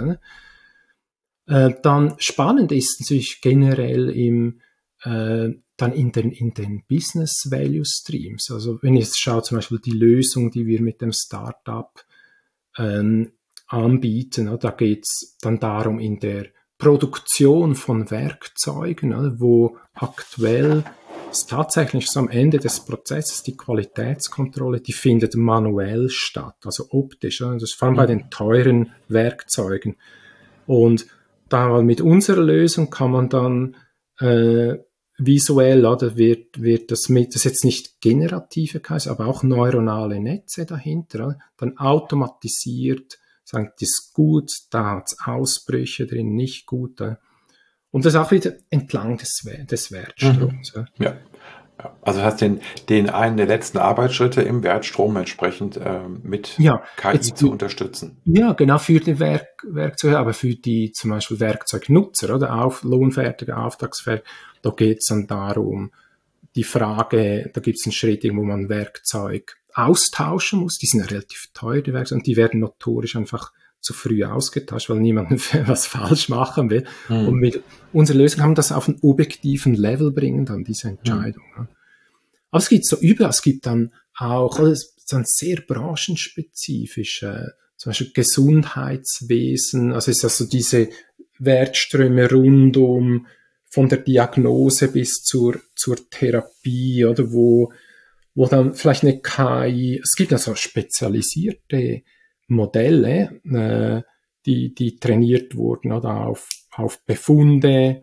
B: Äh, dann spannend ist natürlich generell im äh, dann in den, in den Business Value Streams. Also wenn ich jetzt schaue, zum Beispiel die Lösung, die wir mit dem Startup ähm, anbieten, da geht es dann darum, in der Produktion von Werkzeugen, wo aktuell ist tatsächlich so am Ende des Prozesses die Qualitätskontrolle, die findet manuell statt, also optisch. Das ist vor allem bei den teuren Werkzeugen. Und da mit unserer Lösung kann man dann äh, visuell, oder wird, wird das mit, das ist jetzt nicht generative K I, aber auch neuronale Netze dahinter, oder? Dann automatisiert, sagen, das ist gut, da hat es Ausbrüche drin, nicht gut. Oder? Und das auch wieder entlang des, des Wertstroms.
A: Mhm. Ja. Ja. Also hast den, den einen der letzten Arbeitsschritte im Wertstrom entsprechend äh, mit
B: ja,
A: K I
B: jetzt,
A: zu unterstützen.
B: Ja, genau, für die Werk, Werkzeuge, aber für die zum Beispiel Werkzeugnutzer oder auf lohnfertige, Auftragsfertige, da geht es dann darum, die Frage, da gibt es einen Schritt, wo man Werkzeug austauschen muss, die sind ja relativ teuer, die Werkzeuge, und die werden notorisch einfach zu früh ausgetauscht, weil niemand was falsch machen will. Hm. Und mit unserer Lösung kann man das auf einen objektiven Level bringen, dann diese Entscheidung. Hm. Aber es gibt so überall, es gibt dann auch, also es ist dann sehr branchenspezifisch, äh, zum Beispiel Gesundheitswesen, also es ist also diese Wertströme rund um von der Diagnose bis zur, zur Therapie, oder wo, wo dann vielleicht eine K I, es gibt also spezialisierte Modelle, äh, die, die trainiert wurden, oder auf, auf Befunde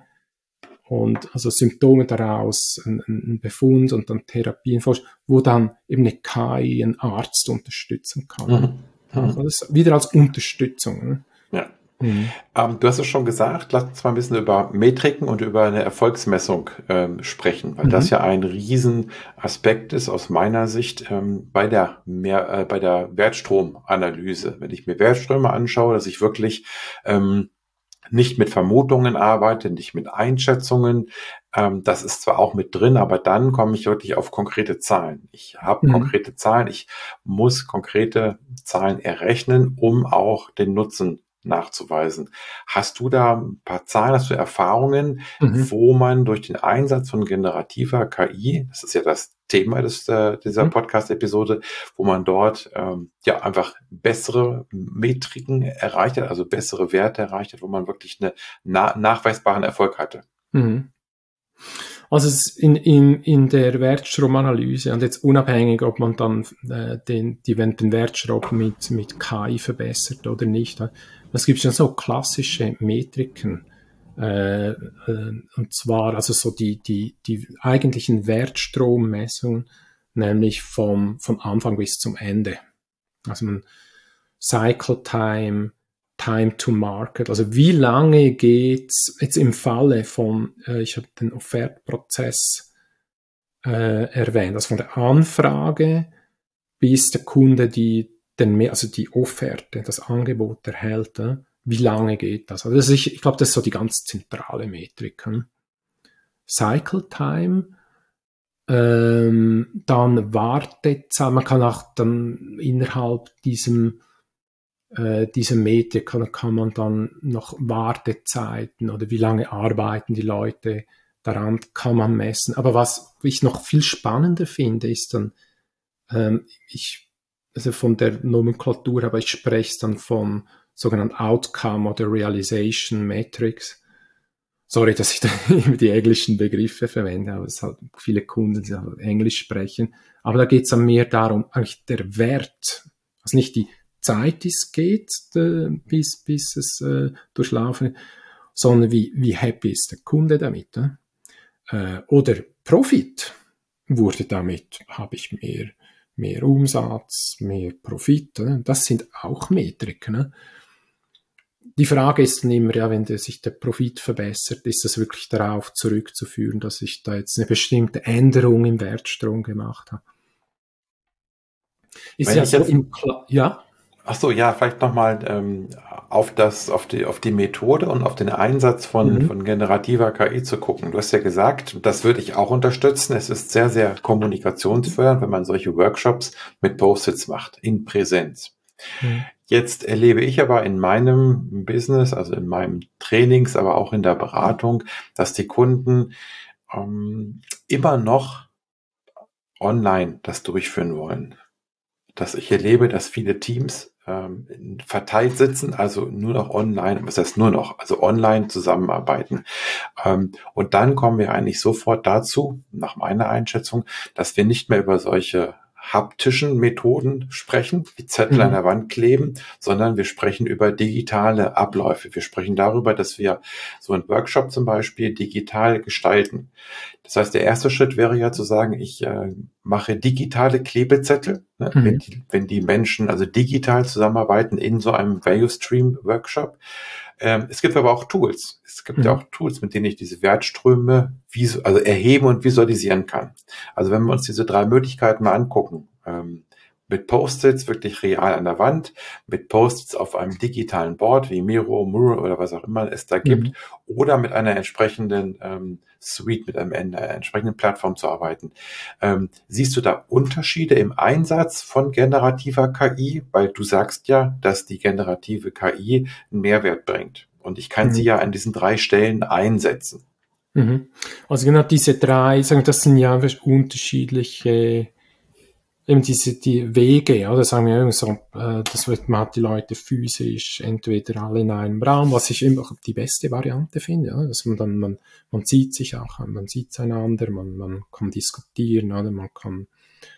B: und also Symptome daraus, ein, ein Befund und dann Therapien, wo dann eben eine K I einen Arzt unterstützen kann. Mhm. Also das ist wieder als Unterstützung. Ne?
A: Ja. Mhm. Ähm, du hast es schon gesagt, lass uns mal ein bisschen über Metriken und über eine Erfolgsmessung ähm, sprechen, weil mhm. das ja ein Riesenaspekt ist aus meiner Sicht ähm, bei der mehr, äh, bei der Wertstromanalyse. Wenn ich mir Wertströme anschaue, dass ich wirklich ähm, nicht mit Vermutungen arbeite, nicht mit Einschätzungen. Ähm, das ist zwar auch mit drin, aber dann komme ich wirklich auf konkrete Zahlen. Ich habe mhm. konkrete Zahlen, ich muss konkrete Zahlen errechnen, um auch den Nutzen nachzuweisen. Hast du da ein paar Zahlen, hast du Erfahrungen, mhm. wo man durch den Einsatz von generativer K I, das ist ja das Thema des, äh, dieser mhm. Podcast-Episode, wo man dort ähm, ja einfach bessere Metriken erreicht hat, also bessere Werte erreicht hat, wo man wirklich einen na- nachweisbaren Erfolg hatte?
B: Mhm. Also es ist in, in, in der Wertstromanalyse, und jetzt unabhängig, ob man dann äh, den, die, den Wertstrom mit, mit K I verbessert oder nicht, es gibt schon so klassische Metriken, äh, äh, und zwar also so die, die, die eigentlichen Wertstrommessungen, nämlich vom, vom Anfang bis zum Ende. Also man Cycle Time, Time to Market, also wie lange geht's jetzt im Falle von, äh, ich habe den Offertprozess äh, erwähnt, also von der Anfrage bis der Kunde die, den, also die Offerte, das Angebot erhält, äh, wie lange geht das? Also das ist, ich, ich glaube, das ist so die ganz zentrale Metrik. Hm? Cycle Time, ähm, dann Wartezeit, man kann auch dann innerhalb diesem äh, dieser Metrik kann, kann man dann noch Wartezeiten oder wie lange arbeiten die Leute daran, kann man messen. Aber was ich noch viel spannender finde, ist dann, ähm, ich, also von der Nomenklatur, aber ich spreche es dann von sogenannten Outcome oder Realization Metrics. Sorry, dass ich da immer die englischen Begriffe verwende, aber es halt viele Kunden, die halt Englisch sprechen. Aber da geht es dann mehr darum, eigentlich der Wert, also nicht die Zeit, die es geht, äh, bis, bis es äh, durchlaufen ist, sondern wie, wie happy ist der Kunde damit. Ne? Äh, oder Profit wurde damit, habe ich mehr, mehr Umsatz, mehr Profit. Ne? Das sind auch Metriken. Ne? Die Frage ist dann immer, ja, wenn der, sich der Profit verbessert, ist das wirklich darauf zurückzuführen, dass ich da jetzt eine bestimmte Änderung im Wertstrom gemacht habe. Ist
A: wenn
B: ja
A: ich
B: so
A: jetzt,
B: im Kla- ja.
A: Ach so, ja, vielleicht nochmal ähm, auf das, auf die, auf die Methode und auf den Einsatz von, mhm. von generativer K I zu gucken. Du hast ja gesagt, das würde ich auch unterstützen. Es ist sehr, sehr kommunikationsfördernd, wenn man solche Workshops mit Post-its macht, in Präsenz. Mhm. Jetzt erlebe ich aber in meinem Business, also in meinem Trainings, aber auch in der Beratung, dass die Kunden ähm, immer noch online das durchführen wollen. dass ich erlebe, dass viele Teams ähm, verteilt sitzen, also nur noch online, was heißt nur noch, also online zusammenarbeiten. Ähm, und dann kommen wir eigentlich sofort dazu, nach meiner Einschätzung, dass wir nicht mehr über solche haptischen Methoden sprechen, wie Zettel an
B: Mhm.
A: der Wand kleben, sondern wir sprechen über digitale Abläufe. Wir sprechen darüber, dass wir so einen Workshop zum Beispiel digital gestalten. Das heißt, der erste Schritt wäre ja zu sagen, ich äh, mache digitale Klebezettel, ne? Wenn
B: Mhm.
A: die, wenn die Menschen also digital zusammenarbeiten in so einem Value Stream Workshop. Ähm, es gibt aber auch Tools. Es gibt ja
B: Mhm.
A: auch Tools, mit denen ich diese Wertströme visu- also erheben und visualisieren kann. Also wenn wir uns diese drei Möglichkeiten mal angucken, ähm, mit Post-its wirklich real an der Wand, mit Post-its auf einem digitalen Board wie Miro, Mural oder was auch immer es da gibt,
B: Mhm.
A: oder mit einer entsprechenden ähm, Suite, mit einem, einer entsprechenden Plattform zu arbeiten. Ähm, siehst du da Unterschiede im Einsatz von generativer K I? Weil du sagst ja, dass die generative K I einen Mehrwert bringt. Und ich kann sie
B: Mhm.
A: ja an diesen drei Stellen einsetzen.
B: Mhm. Also genau diese drei, sagen wir, das sind ja unterschiedliche, eben diese die Wege, ja, da sagen wir irgendwie so, äh, das wird, man hat die Leute physisch entweder alle in einem Raum, was ich immer die beste Variante finde, ja, dass man dann, man, man sieht sich auch, man sieht einander, man, man kann diskutieren, oder man kann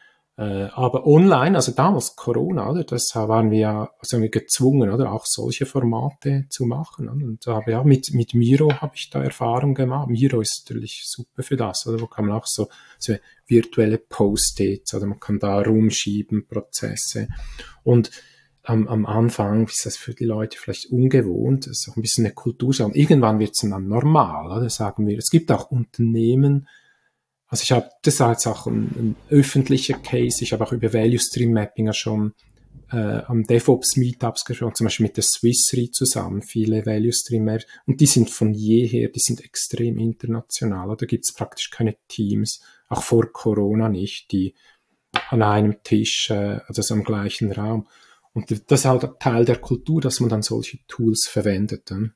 B: Äh, aber online, also damals Corona, oder, das waren wir ja also wir gezwungen, oder, auch solche Formate zu machen. Oder? Und da habe ja mit mit Miro habe ich da Erfahrung gemacht. Miro ist natürlich super für das, oder? Wo kann man auch so, so virtuelle Post-its, oder man kann da rumschieben Prozesse. Und am, am Anfang ist das für die Leute vielleicht ungewohnt, das ist auch ein bisschen eine Kultursache. Irgendwann wird es dann normal, oder? Sagen wir. Es gibt auch Unternehmen. Also ich habe, das war jetzt auch ein, ein öffentlicher Case, ich habe auch über Value Stream Mapping ja schon äh, am DevOps Meetups gesprochen, zum Beispiel mit der Swiss Re zusammen, viele Value Stream Maps, und die sind von jeher, die sind extrem international, da gibt es praktisch keine Teams, auch vor Corona nicht, die an einem Tisch, äh, also am gleichen Raum. Und das ist halt Teil der Kultur, dass man dann solche Tools verwendet, dann,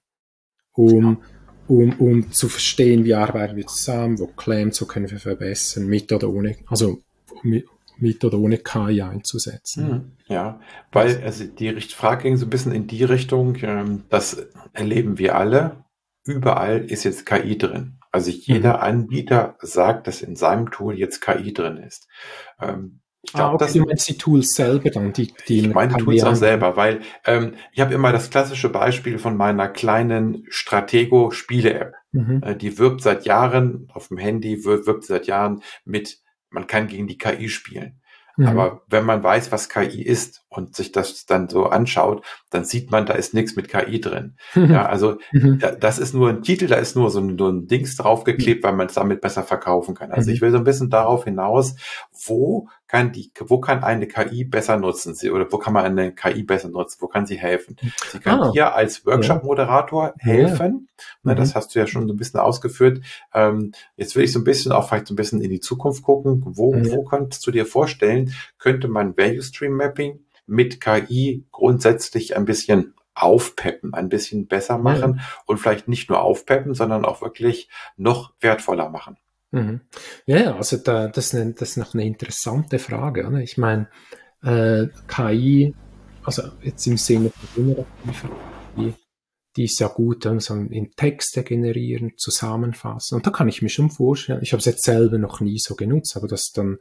B: um um, um zu verstehen, wie arbeiten wir zusammen, wo klemmt, so können wir verbessern, mit oder ohne, also mit, mit oder ohne K I einzusetzen.
A: Hm, ja,
B: Das,
A: weil also die Richt- Frage ging so ein bisschen in die Richtung, ähm, das erleben wir alle. Überall ist jetzt K I drin. Also
B: mhm.
A: jeder Anbieter sagt, dass in seinem Tool jetzt K I drin ist. Ähm, ich
B: Ah,
A: glaube,
B: okay,
A: das,
B: du meinst die Tools selber dann, die, die
A: ich
B: in
A: meine
B: K I
A: Tools auch
B: einbauen.
A: selber, weil ähm, ich habe immer das klassische Beispiel von meiner kleinen Stratego-Spiele-App.
B: Mhm.
A: Äh, die wirbt seit Jahren auf dem Handy, wir- wirbt seit Jahren mit, man kann gegen die K I spielen.
B: Mhm.
A: Aber wenn man weiß, was K I ist und sich das dann so anschaut, dann sieht man, da ist nichts mit K I drin. Ja, also
B: Mhm.
A: da- das ist nur ein Titel, da ist nur so ein, so ein Dings
B: Mhm.
A: draufgeklebt, weil man es damit besser verkaufen kann. Also ich
B: Mhm.
A: will so ein bisschen darauf hinaus, wo kann die, wo kann eine K I besser nutzen? Sie, oder wo kann man eine K I besser nutzen? Wo kann sie helfen? Sie kann
B: Ah,
A: dir als
B: ja,
A: Workshop-Moderator
B: ja.
A: helfen. Ne,
B: Mhm.
A: das hast du ja schon so ein bisschen ausgeführt. Ähm, jetzt will ich so ein bisschen auch vielleicht so ein bisschen in die Zukunft gucken. Wo,
B: Ja.
A: wo könntest du dir vorstellen, könnte man Value Stream Mapping mit K I grundsätzlich ein bisschen aufpeppen, ein bisschen besser
B: Ja.
A: machen und vielleicht nicht nur aufpeppen, sondern auch wirklich noch wertvoller machen?
B: Mhm. Ja, ja, also da, das, ist eine, das ist noch eine interessante Frage. Oder? Ich meine, äh, K I, also jetzt im Sinne von generativer K I, die ist ja gut, dann so in Texte generieren, zusammenfassen. Und da kann ich mir schon vorstellen, ich habe es jetzt selber noch nie so genutzt, aber dass dann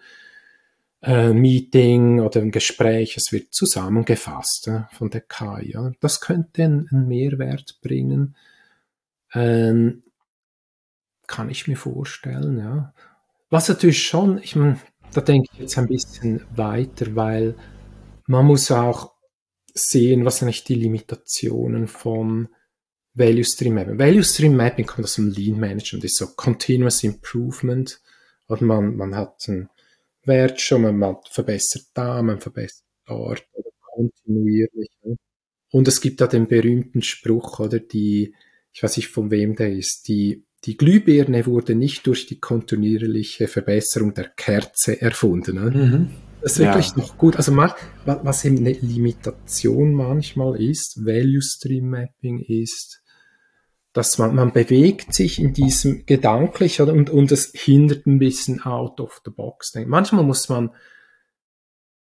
B: äh, Meeting oder ein Gespräch, es wird zusammengefasst äh, von der K I. Ja. Das könnte einen, einen Mehrwert bringen. Ähm, kann ich mir vorstellen, ja. Was natürlich schon, ich meine, da denke ich jetzt ein bisschen weiter, weil man muss auch sehen, was sind eigentlich die Limitationen von Value Stream Mapping. Value Stream Mapping kommt aus dem Lean Management, ist so Continuous Improvement. Und man, man hat einen Wert schon, man, man verbessert da, man verbessert dort, oder kontinuierlich. Ne? Und es gibt da den berühmten Spruch, oder die, ich weiß nicht von wem der ist, die, die Glühbirne wurde nicht durch die kontinuierliche Verbesserung der Kerze erfunden. Ne?
A: Mhm.
B: Das ist
A: Ja.
B: wirklich noch gut. Also man, was eben eine Limitation manchmal ist, Value Stream Mapping ist, dass man, man bewegt sich in diesem gedanklich, oder, und, und es hindert ein bisschen out of the box. Manchmal muss man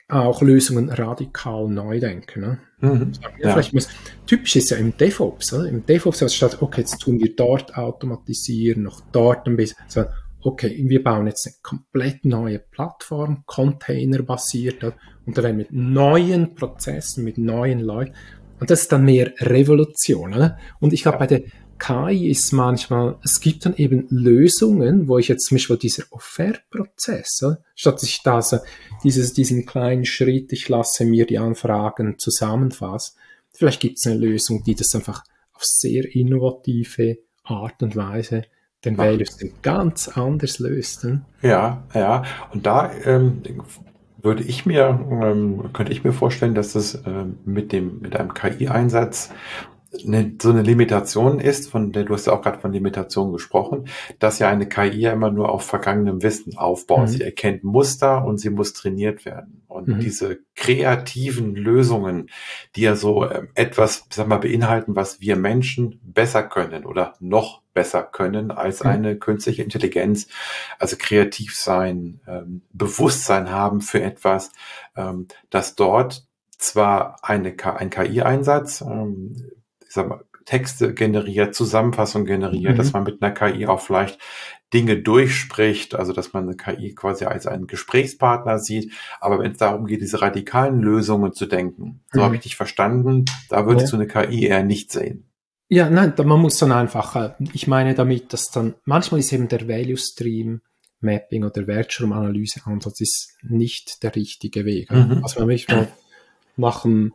B: auch Lösungen radikal neu denken. Ne?
A: Mhm.
B: Ja, ja. Vielleicht muss, typisch ist ja im DevOps. Oder? Im DevOps statt, okay, jetzt tun wir dort automatisieren, noch dort ein bisschen, sondern, okay, wir bauen jetzt eine komplett neue Plattform, containerbasiert, und da werden mit neuen Prozessen, mit neuen Leuten, und das ist dann mehr Revolution. Oder? Und ich glaube, ja. bei der K I ist manchmal, es gibt dann eben Lösungen, wo ich jetzt zum Beispiel dieser Offertprozess, oder? Statt ich da so dieses, diesen kleinen Schritt, ich lasse mir die Anfragen zusammenfassen, vielleicht gibt es eine Lösung, die das einfach auf sehr innovative Art und Weise den Values ganz anders löst. Ne?
A: Ja, ja. Und da ähm, würde ich mir, ähm, könnte ich mir vorstellen, dass das ähm, mit dem, mit einem K I-Einsatz eine, so eine Limitation ist, von der du hast ja auch gerade von Limitation gesprochen, dass ja eine K I ja immer nur auf vergangenem Wissen aufbaut. Mhm. Sie erkennt Muster und sie muss trainiert werden. Und mhm. diese kreativen Lösungen, die ja so ähm, etwas, sag mal, beinhalten, was wir Menschen besser können oder noch besser können als mhm. eine künstliche Intelligenz, also kreativ sein, ähm, Bewusstsein haben für etwas, ähm, dass dort zwar eine K- ein K I-Einsatz, ähm, ich sag mal, Texte generiert, Zusammenfassung generiert, mhm. dass man mit einer K I auch vielleicht Dinge durchspricht, also dass man eine K I quasi als einen Gesprächspartner sieht. Aber wenn es darum geht, diese radikalen Lösungen zu denken, so mhm. habe ich dich verstanden, da würdest ja. du eine K I eher nicht sehen.
B: Ja, nein, man muss dann einfach, ich meine damit, dass dann, manchmal ist eben der Value Stream Mapping oder Wertstromanalyse-Ansatz ist nicht der richtige Weg. Mhm. Also man möchte machen,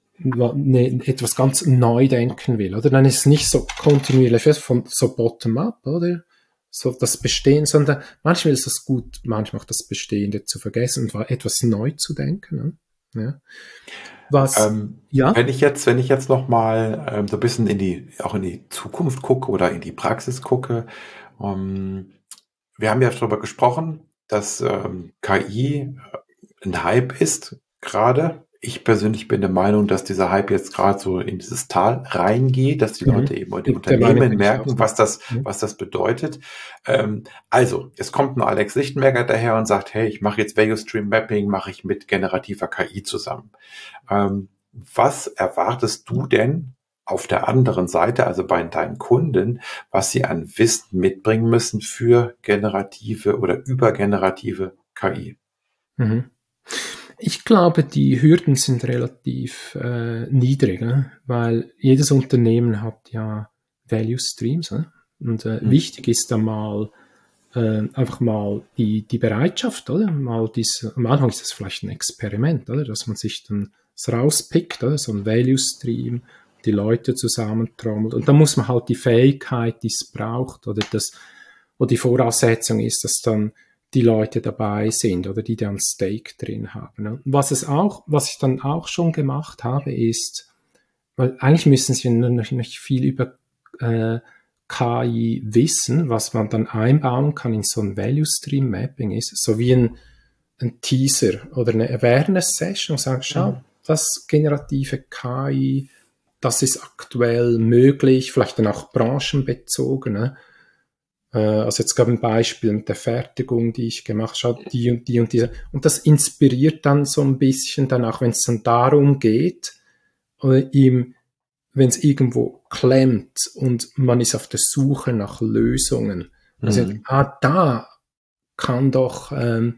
B: Ne, etwas ganz neu denken will, oder? Dann ist es nicht so kontinuierlich von so bottom-up, oder? So das Bestehen, sondern manchmal ist es gut, manchmal auch das Bestehende zu vergessen und etwas neu zu denken. Ne? Ja. Was,
A: ähm, ja? Wenn ich jetzt, wenn ich jetzt noch mal ähm, so ein bisschen in die, auch in die Zukunft gucke oder in die Praxis gucke, um, wir haben ja darüber gesprochen, dass ähm, K I ein Hype ist gerade. Ich persönlich bin der Meinung, dass dieser Hype jetzt gerade so in dieses Tal reingeht, dass die mhm. Leute eben die Unternehmen merken, was das, mhm. was das bedeutet. Ähm, also, es kommt ein Alex Lichtenberger daher und sagt, hey, ich mache jetzt Value Stream Mapping, mache ich mit generativer K I zusammen. Ähm, was erwartest du denn auf der anderen Seite, also bei deinen Kunden, was sie an Wissen mitbringen müssen für generative oder übergenerative K I?
B: Mhm. Ich glaube, die Hürden sind relativ äh, niedrig, ne? Weil jedes Unternehmen hat ja Value Streams. Ne? Und äh, mhm. wichtig ist dann mal äh, einfach mal die, die Bereitschaft, oder? Mal diese, am Anfang ist das vielleicht ein Experiment, oder? Dass man sich dann das rauspickt, oder? So ein Value Stream, die Leute zusammentrommelt. Und dann muss man halt die Fähigkeit, die es braucht, oder das, oder die Voraussetzung ist, dass dann die Leute dabei sind oder die dann Stake drin haben. Was es auch, was ich dann auch schon gemacht habe, ist, weil eigentlich müssen sie noch nicht viel über äh, K I wissen, was man dann einbauen kann in so ein Value Stream Mapping ist, so wie ein, ein Teaser oder eine Awareness Session und sagen, schau, mhm. das generative K I, das ist aktuell möglich, vielleicht dann auch branchenbezogen, ne? Also jetzt gab ein Beispiel mit der Fertigung, die ich gemacht habe, die und die und diese. Und das inspiriert dann so ein bisschen dann auch, wenn es dann darum geht, oder ihm, wenn es irgendwo klemmt und man ist auf der Suche nach Lösungen. Also, mhm. ah, da kann doch ähm,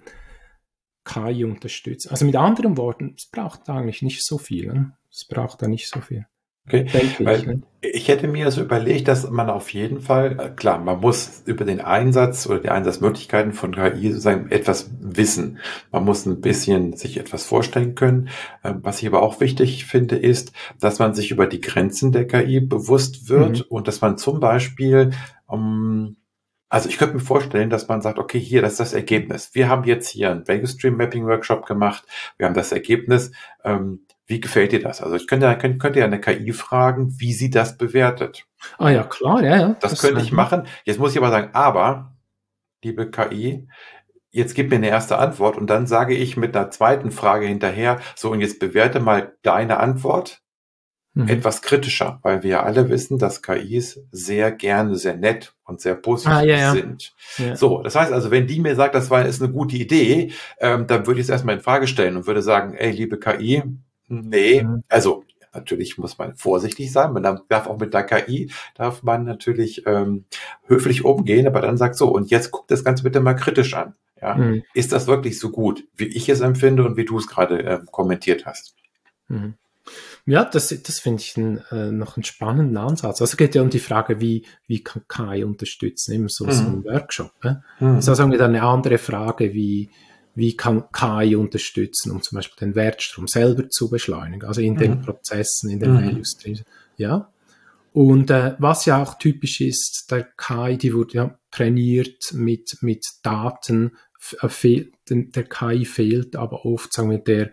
B: K I unterstützen. Also mit anderen Worten, es braucht eigentlich nicht so viel. Ne? Es braucht da nicht so viel.
A: Okay, weil ich, ne? ich hätte mir so überlegt, dass man auf jeden Fall, klar, man muss über den Einsatz oder die Einsatzmöglichkeiten von K I sozusagen etwas wissen. Man muss ein bisschen sich etwas vorstellen können. Was ich aber auch wichtig finde, ist, dass man sich über die Grenzen der K I bewusst wird mhm. und dass man zum Beispiel, um, also ich könnte mir vorstellen, dass man sagt, okay, hier, das ist das Ergebnis. Wir haben jetzt hier einen Value Stream Mapping Workshop gemacht. Wir haben das Ergebnis. Ähm, Wie gefällt dir das? Also ich könnte, könnte, könnte ja eine K I fragen, wie sie das bewertet.
B: Ah ja, klar, ja, ja.
A: Das, das könnte ich machen. Jetzt muss ich aber sagen, aber, liebe K I, jetzt gib mir eine erste Antwort und dann sage ich mit einer zweiten Frage hinterher, so und jetzt bewerte mal deine Antwort. mhm. etwas kritischer, weil wir ja alle wissen, dass K Is sehr gerne, sehr nett und sehr positiv
B: ah, ja, ja.
A: sind.
B: Ja.
A: So, das heißt also, wenn die mir sagt, das war, ist eine gute Idee, ähm, dann würde ich es erstmal in Frage stellen und würde sagen, ey, liebe K I, nee, mhm. also natürlich muss man vorsichtig sein, man darf auch mit der K I, darf man natürlich ähm, höflich umgehen, aber dann sagt so, und jetzt guck das Ganze bitte mal kritisch an. Ja? Mhm. Ist das wirklich so gut, wie ich es empfinde und wie du es gerade äh, kommentiert hast?
B: Mhm. Ja, das, das finde ich ein, äh, noch einen spannenden Ansatz. Also es geht ja um die Frage, wie, wie kann K I unterstützen, eben so, mhm. so ein Workshop. Ne? Mhm. Das ist also wieder eine andere Frage, wie, wie kann K I unterstützen, um zum Beispiel den Wertstrom selber zu beschleunigen, also in mhm. den Prozessen, in den mhm. Value Streams. Ja. Und äh, was ja auch typisch ist, der K I, die wurde ja trainiert mit, mit Daten, äh, fehl, der K I fehlt aber oft, sagen wir, der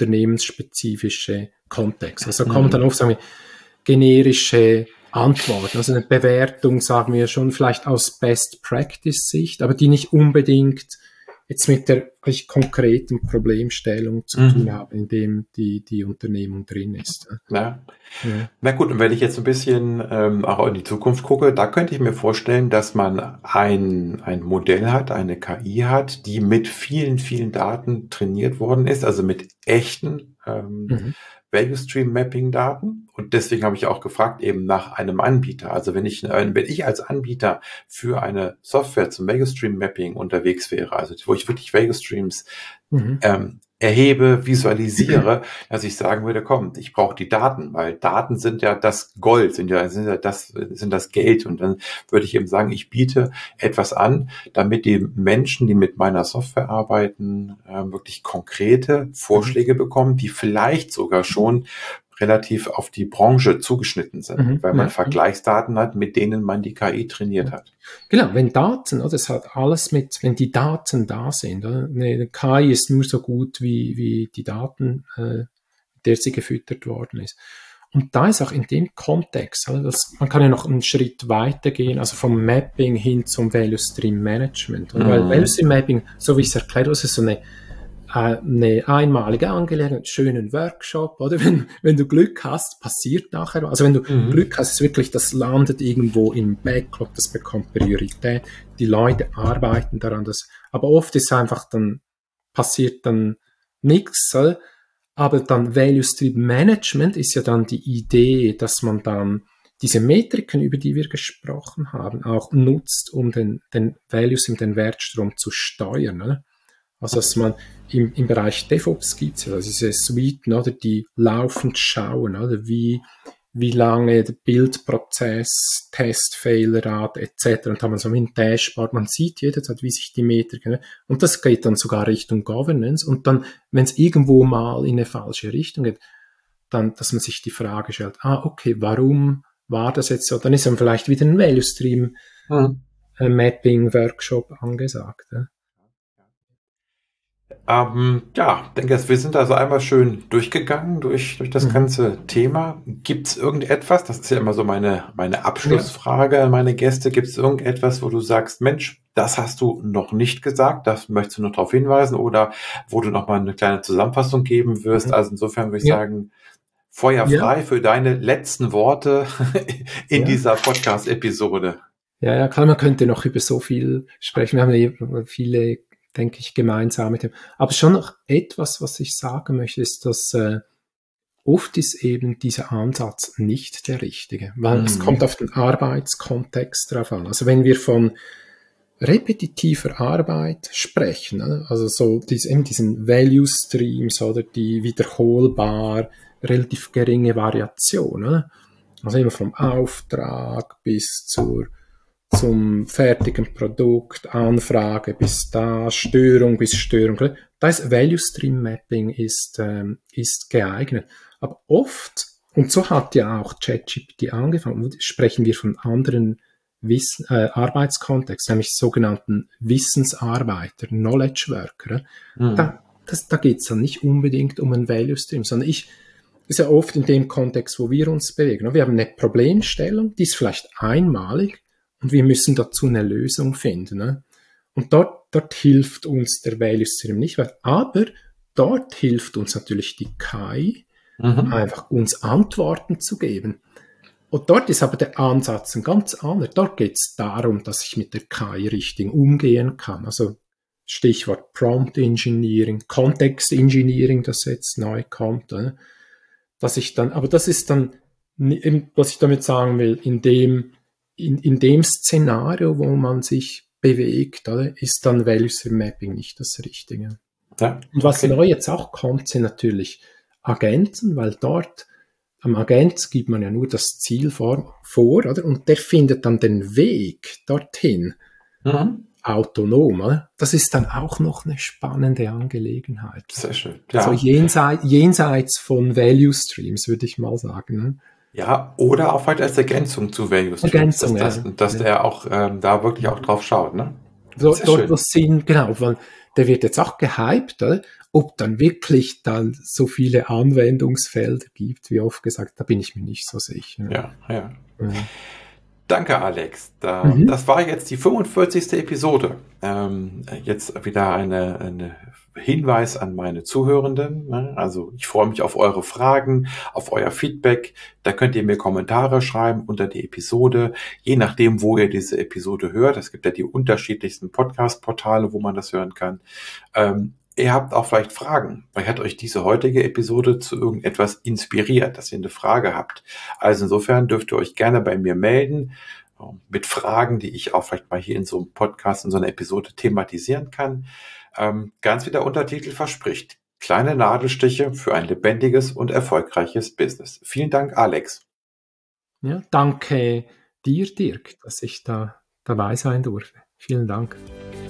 B: unternehmensspezifische Kontext. Also da kommt dann oft, sagen wir, generische Antworten, also eine Bewertung, sagen wir schon, vielleicht aus Best-Practice-Sicht, aber die nicht unbedingt jetzt mit der wirklich konkreten Problemstellung zu mhm. tun haben, in dem die, die Unternehmung drin ist.
A: Ja. Ja. Na gut, und wenn ich jetzt ein bisschen ähm, auch in die Zukunft gucke, da könnte ich mir vorstellen, dass man ein, ein Modell hat, eine K I hat, die mit vielen, vielen Daten trainiert worden ist, also mit echten ähm, mhm. Value Stream Mapping Daten. Und deswegen habe ich auch gefragt eben nach einem Anbieter. Also wenn ich, wenn ich als Anbieter für eine Software zum Value Stream Mapping unterwegs wäre, also wo ich wirklich Value Streams mhm. ähm, erhebe, visualisiere, dass ich sagen würde, komm, ich brauche die Daten, weil Daten sind ja das Gold, sind ja, sind ja das, sind das Geld. Und dann würde ich eben sagen, ich biete etwas an, damit die Menschen, die mit meiner Software arbeiten, äh, wirklich konkrete Vorschläge mhm. bekommen, die vielleicht sogar schon relativ auf die Branche zugeschnitten sind, mhm, weil man ja, Vergleichsdaten hat, mit denen man die K I trainiert hat.
B: Genau, wenn Daten, oder, das hat alles mit, wenn die Daten da sind, oder, eine K I ist nur so gut wie, wie die Daten, äh, der sie gefüttert worden ist. Und da ist auch in dem Kontext, oder, das, man kann ja noch einen Schritt weiter gehen, also vom Mapping hin zum Value Stream Management. Und mhm. weil Value Stream Mapping, so wie ich es erkläre, das ist so eine eine einmalige Angelegenheit, schönen Workshop, oder wenn, wenn du Glück hast, passiert nachher, also wenn du mhm. Glück hast, ist wirklich, das landet irgendwo im Backlog, das bekommt Priorität, die Leute arbeiten daran, das, aber oft ist einfach dann, passiert dann nichts, aber dann Value Stream Management ist ja dann die Idee, dass man dann diese Metriken, über die wir gesprochen haben, auch nutzt, um den, den Values, den Wertstrom zu steuern, oder? Also, dass man im, im Bereich DevOps gibt es also diese Suiten, oder, die laufend schauen, oder, wie, wie lange der Bildprozess, Test-Failrate et cetera. Und da haben wir so ein Dashboard, man sieht jederzeit, wie sich die Metriken, und das geht dann sogar Richtung Governance. Und dann, wenn es irgendwo mal in eine falsche Richtung geht, dann, dass man sich die Frage stellt, ah, okay, warum war das jetzt so? Dann ist dann vielleicht wieder ein Value Stream hm. äh, Mapping Workshop angesagt. Ja.
A: Ähm, ja, denke, wir sind also einmal schön durchgegangen durch, durch das mhm. ganze Thema. Gibt es irgendetwas, das ist ja immer so meine, meine Abschlussfrage an meine Gäste, gibt es irgendetwas, wo du sagst, Mensch, das hast du noch nicht gesagt, das möchtest du noch darauf hinweisen oder wo du noch mal eine kleine Zusammenfassung geben wirst? Mhm. Also insofern würde ich ja. sagen, Feuer frei ja. für deine letzten Worte in ja. dieser Podcast-Episode.
B: Ja, ja, klar, man könnte noch über so viel sprechen. Wir haben ja viele, denke ich, gemeinsam mit dem. Aber schon noch etwas, was ich sagen möchte, ist, dass äh, oft ist eben dieser Ansatz nicht der richtige, weil mhm. es kommt auf den Arbeitskontext drauf an. Also wenn wir von repetitiver Arbeit sprechen, also so diese, eben diesen Value Streams oder die wiederholbar relativ geringe Variation, oder? Also immer vom Auftrag bis zur zum fertigen Produkt, Anfrage bis da, Störung bis Störung. Da ist Value Stream Mapping ist, ähm, ist geeignet. Aber oft, und so hat ja auch ChatGPT angefangen, sprechen wir von anderen Wissen, äh, Arbeitskontext, nämlich sogenannten Wissensarbeiter, Knowledge Worker. Mhm. Da, das, da geht es dann nicht unbedingt um einen Value Stream, sondern ich, das ist ja oft in dem Kontext, wo wir uns bewegen. Wir haben eine Problemstellung, die ist vielleicht einmalig, und wir müssen dazu eine Lösung finden. Ne? Und dort, dort hilft uns der Value Stream nicht, aber dort hilft uns natürlich die K I, mhm. einfach uns Antworten zu geben. Und dort ist aber der Ansatz ein ganz anderer. Dort geht es darum, dass ich mit der K I richtig umgehen kann. Also Stichwort Prompt Engineering, Context Engineering, das jetzt neu kommt. Oder? Dass ich dann, aber das ist dann, was ich damit sagen will, in dem, in, in dem Szenario, wo man sich bewegt, oder, ist dann Value Stream Mapping nicht das Richtige. Ja, und was okay. neu jetzt auch kommt, sind natürlich Agenten, weil dort am Agent gibt man ja nur das Ziel vor, vor oder? Und der findet dann den Weg dorthin mhm. autonom. Oder? Das ist dann auch noch eine spannende Angelegenheit.
A: Sehr schön. Ja.
B: So jenseits, jenseits von Value Streams, würde ich mal sagen. Ne?
A: Ja, oder auch vielleicht als Ergänzung zu Value Streams, Ergänzung, dass, dass, ja. dass ja. der auch ähm, da wirklich auch drauf schaut. Ne?
B: So, dort, was sind, genau, weil der wird jetzt auch gehypt, oder? Ob dann wirklich dann so viele Anwendungsfelder gibt, wie oft gesagt, da bin ich mir nicht so sicher.
A: Ja, ja. ja. Danke, Alex. Da, mhm. Das war jetzt die fünfundvierzigste Episode. Ähm, jetzt wieder eine, eine Hinweis an meine Zuhörenden. Ne? Also ich freue mich auf eure Fragen, auf euer Feedback. Da könnt ihr mir Kommentare schreiben unter die Episode, je nachdem, wo ihr diese Episode hört. Es gibt ja die unterschiedlichsten Podcast-Portale, wo man das hören kann. Ähm, Ihr habt auch vielleicht Fragen. Vielleicht hat euch diese heutige Episode zu irgendetwas inspiriert, dass ihr eine Frage habt. Also insofern dürft ihr euch gerne bei mir melden mit Fragen, die ich auch vielleicht mal hier in so einem Podcast, in so einer Episode thematisieren kann. Ähm, ganz wie der Untertitel verspricht. Kleine Nadelstiche für ein lebendiges und erfolgreiches Business. Vielen Dank, Alex.
B: Ja, danke dir, Dirk, dass ich da dabei sein durfte. Vielen Dank.